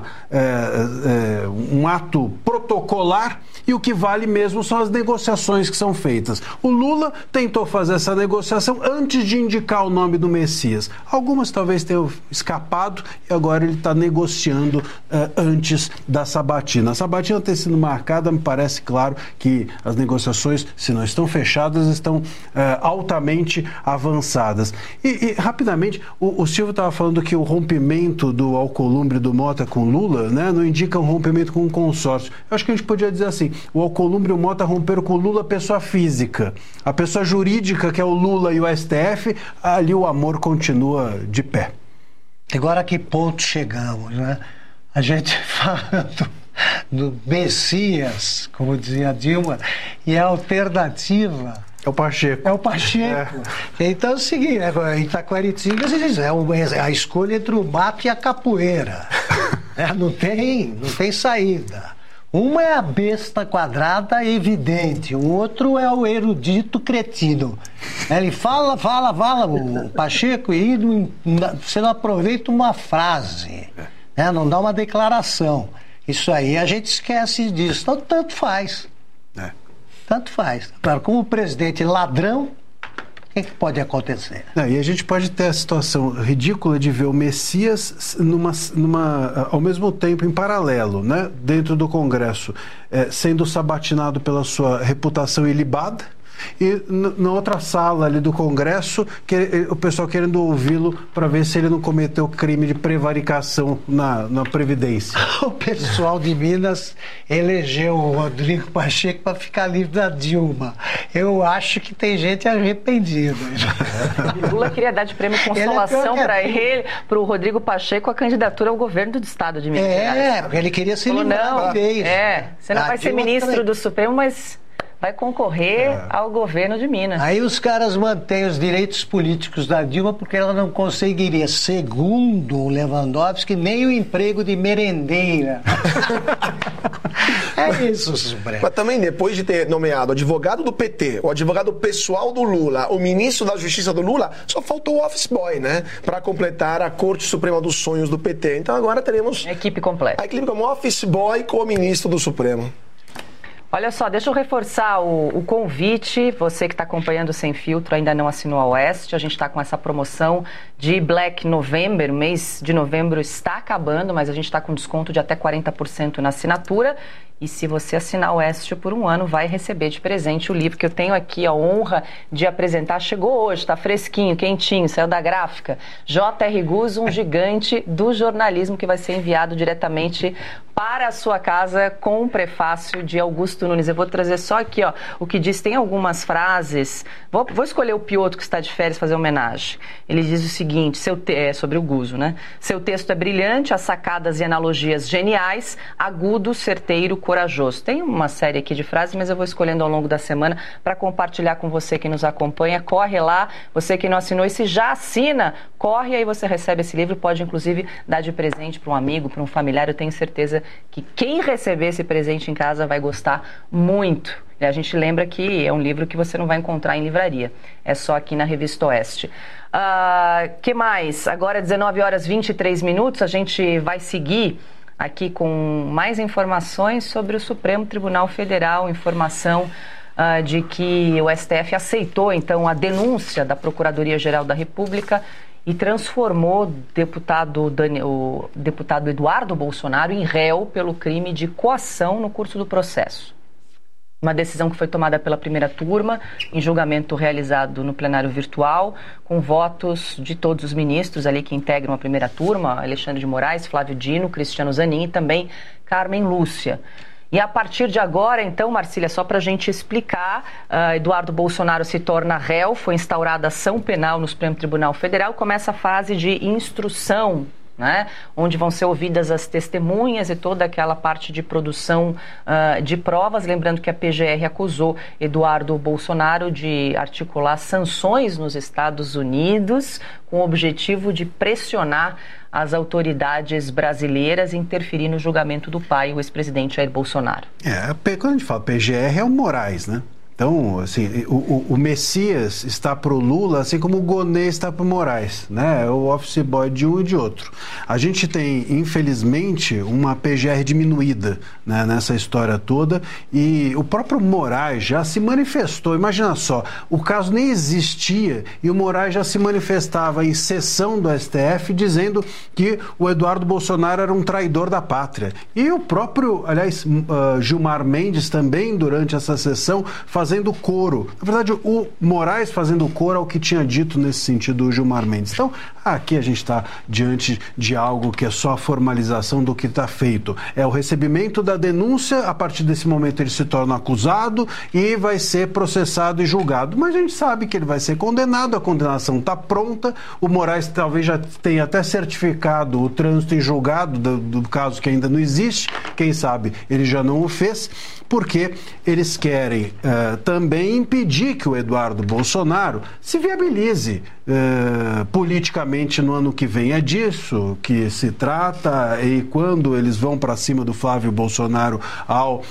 um ato protocolar, e o que vale mesmo são as negociações que são feitas. O Lula tentou fazer essa negociação antes de indicar o nome do Messias. Algumas talvez tenham escapado e agora ele está negociando antes da sabatina. A sabatina tem sido marcada, me parece claro que as negociações, se não estão fechadas, estão altamente avançadas. E rapidamente, o Silvio estava falando que o rompimento do Alcolumbre e do Mota com Lula, né, não indica um rompimento com um consórcio. Eu acho que a gente podia dizer assim, o Alcolumbre e o Mota romperam com o Lula, pessoa física. A pessoa jurídica, que é o Lula e o STF, ali o amor continua de pé. Agora a que ponto chegamos, né? A gente falando do Messias, como dizia a Dilma, e a alternativa é o Pacheco. É o Pacheco. Então é o seguinte, em Itacoaritinga, é a escolha entre o mato e a capoeira. Não tem saída. Uma é a besta quadrada evidente, o outro é o erudito cretino. Ele fala, o Pacheco, e você não aproveita uma frase, né? Não dá uma declaração. Isso aí a gente esquece disso. Então, tanto faz. Tanto faz. Agora, como o presidente ladrão, o que pode acontecer? E a gente pode ter a situação ridícula de ver o Messias ao mesmo tempo, em paralelo, né, dentro do Congresso, sendo sabatinado pela sua reputação ilibada, e na outra sala ali do Congresso, o pessoal querendo ouvi-lo para ver se ele não cometeu crime de prevaricação na Previdência. O pessoal de Minas elegeu o Rodrigo Pacheco para ficar livre da Dilma. Eu acho que tem gente arrependida. Lula queria dar de prêmio consolação para ele, para o Rodrigo Pacheco, a candidatura ao governo do estado de Minas Gerais. Porque ele queria se livrar de vez. Você não vai ser ministro do Supremo, mas vai concorrer ao governo de Minas. Aí os caras mantêm os direitos políticos da Dilma porque ela não conseguiria, segundo o Lewandowski, nem o emprego de merendeira. É isso, Supremo. Mas também, depois de ter nomeado o advogado do PT, o advogado pessoal do Lula, o ministro da Justiça do Lula, só faltou o office boy, né? Para completar a Corte Suprema dos Sonhos do PT. Então agora teremos a equipe completa. A equipe como office boy com o ministro do Supremo. Olha só, deixa eu reforçar o convite. Você que está acompanhando Sem Filtro, ainda não assinou a Oeste. A gente está com essa promoção de Black November. O mês de novembro está acabando, mas a gente está com desconto de até 40% na assinatura. E se você assinar o Oeste por um ano, vai receber de presente o livro que eu tenho aqui a honra de apresentar. Chegou hoje, está fresquinho, quentinho, saiu da gráfica. J.R. Guz, um gigante do jornalismo, que vai ser enviado diretamente para a sua casa com um prefácio de Augusto Nunes. Eu vou trazer só aqui, ó, o que diz. Tem algumas frases. Vou escolher o Pioto, que está de férias, fazer homenagem. Ele diz o seguinte, sobre o Guzo, né? Seu texto é brilhante, as sacadas e analogias geniais, agudo, certeiro, corajoso. Tem uma série aqui de frases, mas eu vou escolhendo ao longo da semana para compartilhar com você que nos acompanha. Corre lá, você que não assinou, e se já assina, corre, aí você recebe esse livro, pode inclusive dar de presente para um amigo, para um familiar. Eu tenho certeza que quem receber esse presente em casa vai gostar muito. E a gente lembra que é um livro que você não vai encontrar em livraria, é só aqui na Revista Oeste. Que mais? Agora 19h23, a gente vai seguir aqui com mais informações sobre o Supremo Tribunal Federal, informação de que o STF aceitou, então, a denúncia da Procuradoria-Geral da República e transformou o deputado Eduardo Bolsonaro em réu pelo crime de coação no curso do processo. Uma decisão que foi tomada pela primeira turma, em julgamento realizado no plenário virtual, com votos de todos os ministros ali que integram a primeira turma, Alexandre de Moraes, Flávio Dino, Cristiano Zanin e também Carmen Lúcia. E a partir de agora, então, Marcília, só para a gente explicar, Eduardo Bolsonaro se torna réu, foi instaurada ação penal no Supremo Tribunal Federal, começa a fase de instrução, né, onde vão ser ouvidas as testemunhas e toda aquela parte de produção de provas. Lembrando que a PGR acusou Eduardo Bolsonaro de articular sanções nos Estados Unidos com o objetivo de pressionar as autoridades brasileiras e interferir no julgamento do pai, o ex-presidente Jair Bolsonaro. Quando a gente fala PGR, é o Moraes, né? Então, assim, o Messias está para o Lula, assim como o Gonê está para o Moraes, né? É o office boy de um e de outro. A gente tem, infelizmente, uma PGR diminuída, né, nessa história toda, e o próprio Moraes já se manifestou. Imagina só, o caso nem existia e o Moraes já se manifestava em sessão do STF dizendo que o Eduardo Bolsonaro era um traidor da pátria. E o próprio, aliás, Gilmar Mendes também, durante essa sessão, fazendo coro. Na verdade, o Moraes fazendo coro ao que tinha dito nesse sentido o Gilmar Mendes. Então, aqui a gente está diante de algo que é só a formalização do que está feito. É o recebimento da denúncia, a partir desse momento ele se torna acusado e vai ser processado e julgado. Mas a gente sabe que ele vai ser condenado, a condenação está pronta, o Moraes talvez já tenha até certificado o trânsito em julgado do caso que ainda não existe, quem sabe ele já não o fez, porque eles querem também impedir que o Eduardo Bolsonaro se viabilize politicamente no ano que vem. É disso que se trata, e quando eles vão para cima do Flávio Bolsonaro ao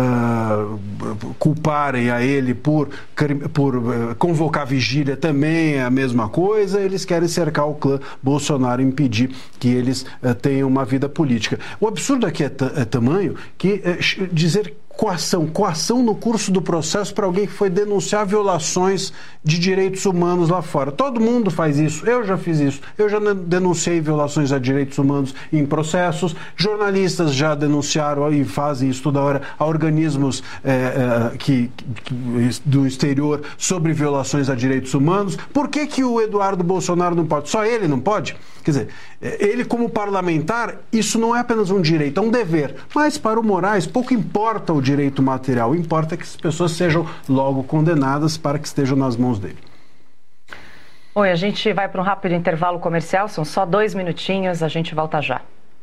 culparem a ele por convocar vigília, também é a mesma coisa. Eles querem cercar o clã Bolsonaro, impedir que eles tenham uma vida política. O absurdo aqui é tamanho que dizer coação no curso do processo para alguém que foi denunciar violações de direitos humanos lá fora. Todo mundo faz isso, eu já fiz isso, eu já denunciei violações a direitos humanos em processos, jornalistas já denunciaram e fazem isso toda hora a organismos do exterior sobre violações a direitos humanos. Por que o Eduardo Bolsonaro não pode? Só ele não pode? Quer dizer, ele como parlamentar, isso não é apenas um direito, é um dever. Mas para o Moraes, pouco importa o direito material. Importa que as pessoas sejam logo condenadas para que estejam nas mãos dele. Oi, a gente vai para um rápido intervalo comercial, são só 2 minutinhos, a gente volta já.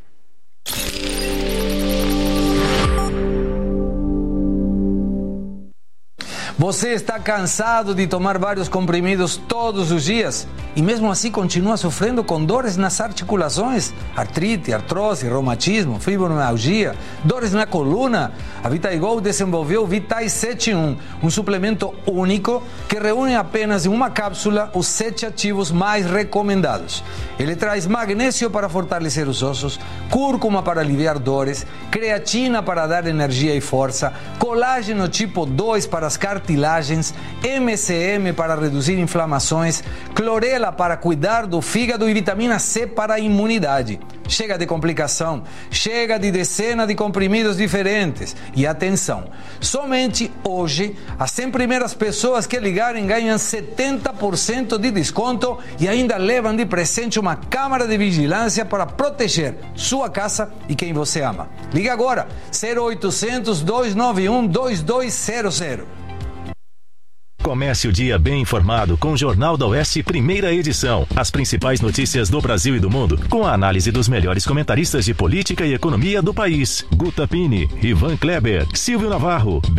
Você está cansado de tomar vários comprimidos todos os dias e mesmo assim continua sofrendo com dores nas articulações, artrite, artrose, reumatismo, fibromialgia, dores na coluna? A Vitaigol desenvolveu o Vitai 7-1, um suplemento único que reúne apenas em uma cápsula os 7 ativos mais recomendados. Ele traz magnésio para fortalecer os ossos, cúrcuma para aliviar dores, creatina para dar energia e força, colágeno tipo 2 para as cartilagens, MCM para reduzir inflamações, clorela para cuidar do fígado e vitamina C para a imunidade. Chega de complicação, chega de dezenas de comprimidos diferentes. E atenção, somente hoje, as 100 primeiras pessoas que ligarem ganham 70% de desconto e ainda levam de presente uma câmera de vigilância para proteger sua casa e quem você ama. Liga agora, 0800 291 2200. Comece o dia bem informado com o Jornal da Oeste, primeira edição. As principais notícias do Brasil e do mundo, com a análise dos melhores comentaristas de política e economia do país. Guta Pini, Ivan Kleber, Silvio Navarro.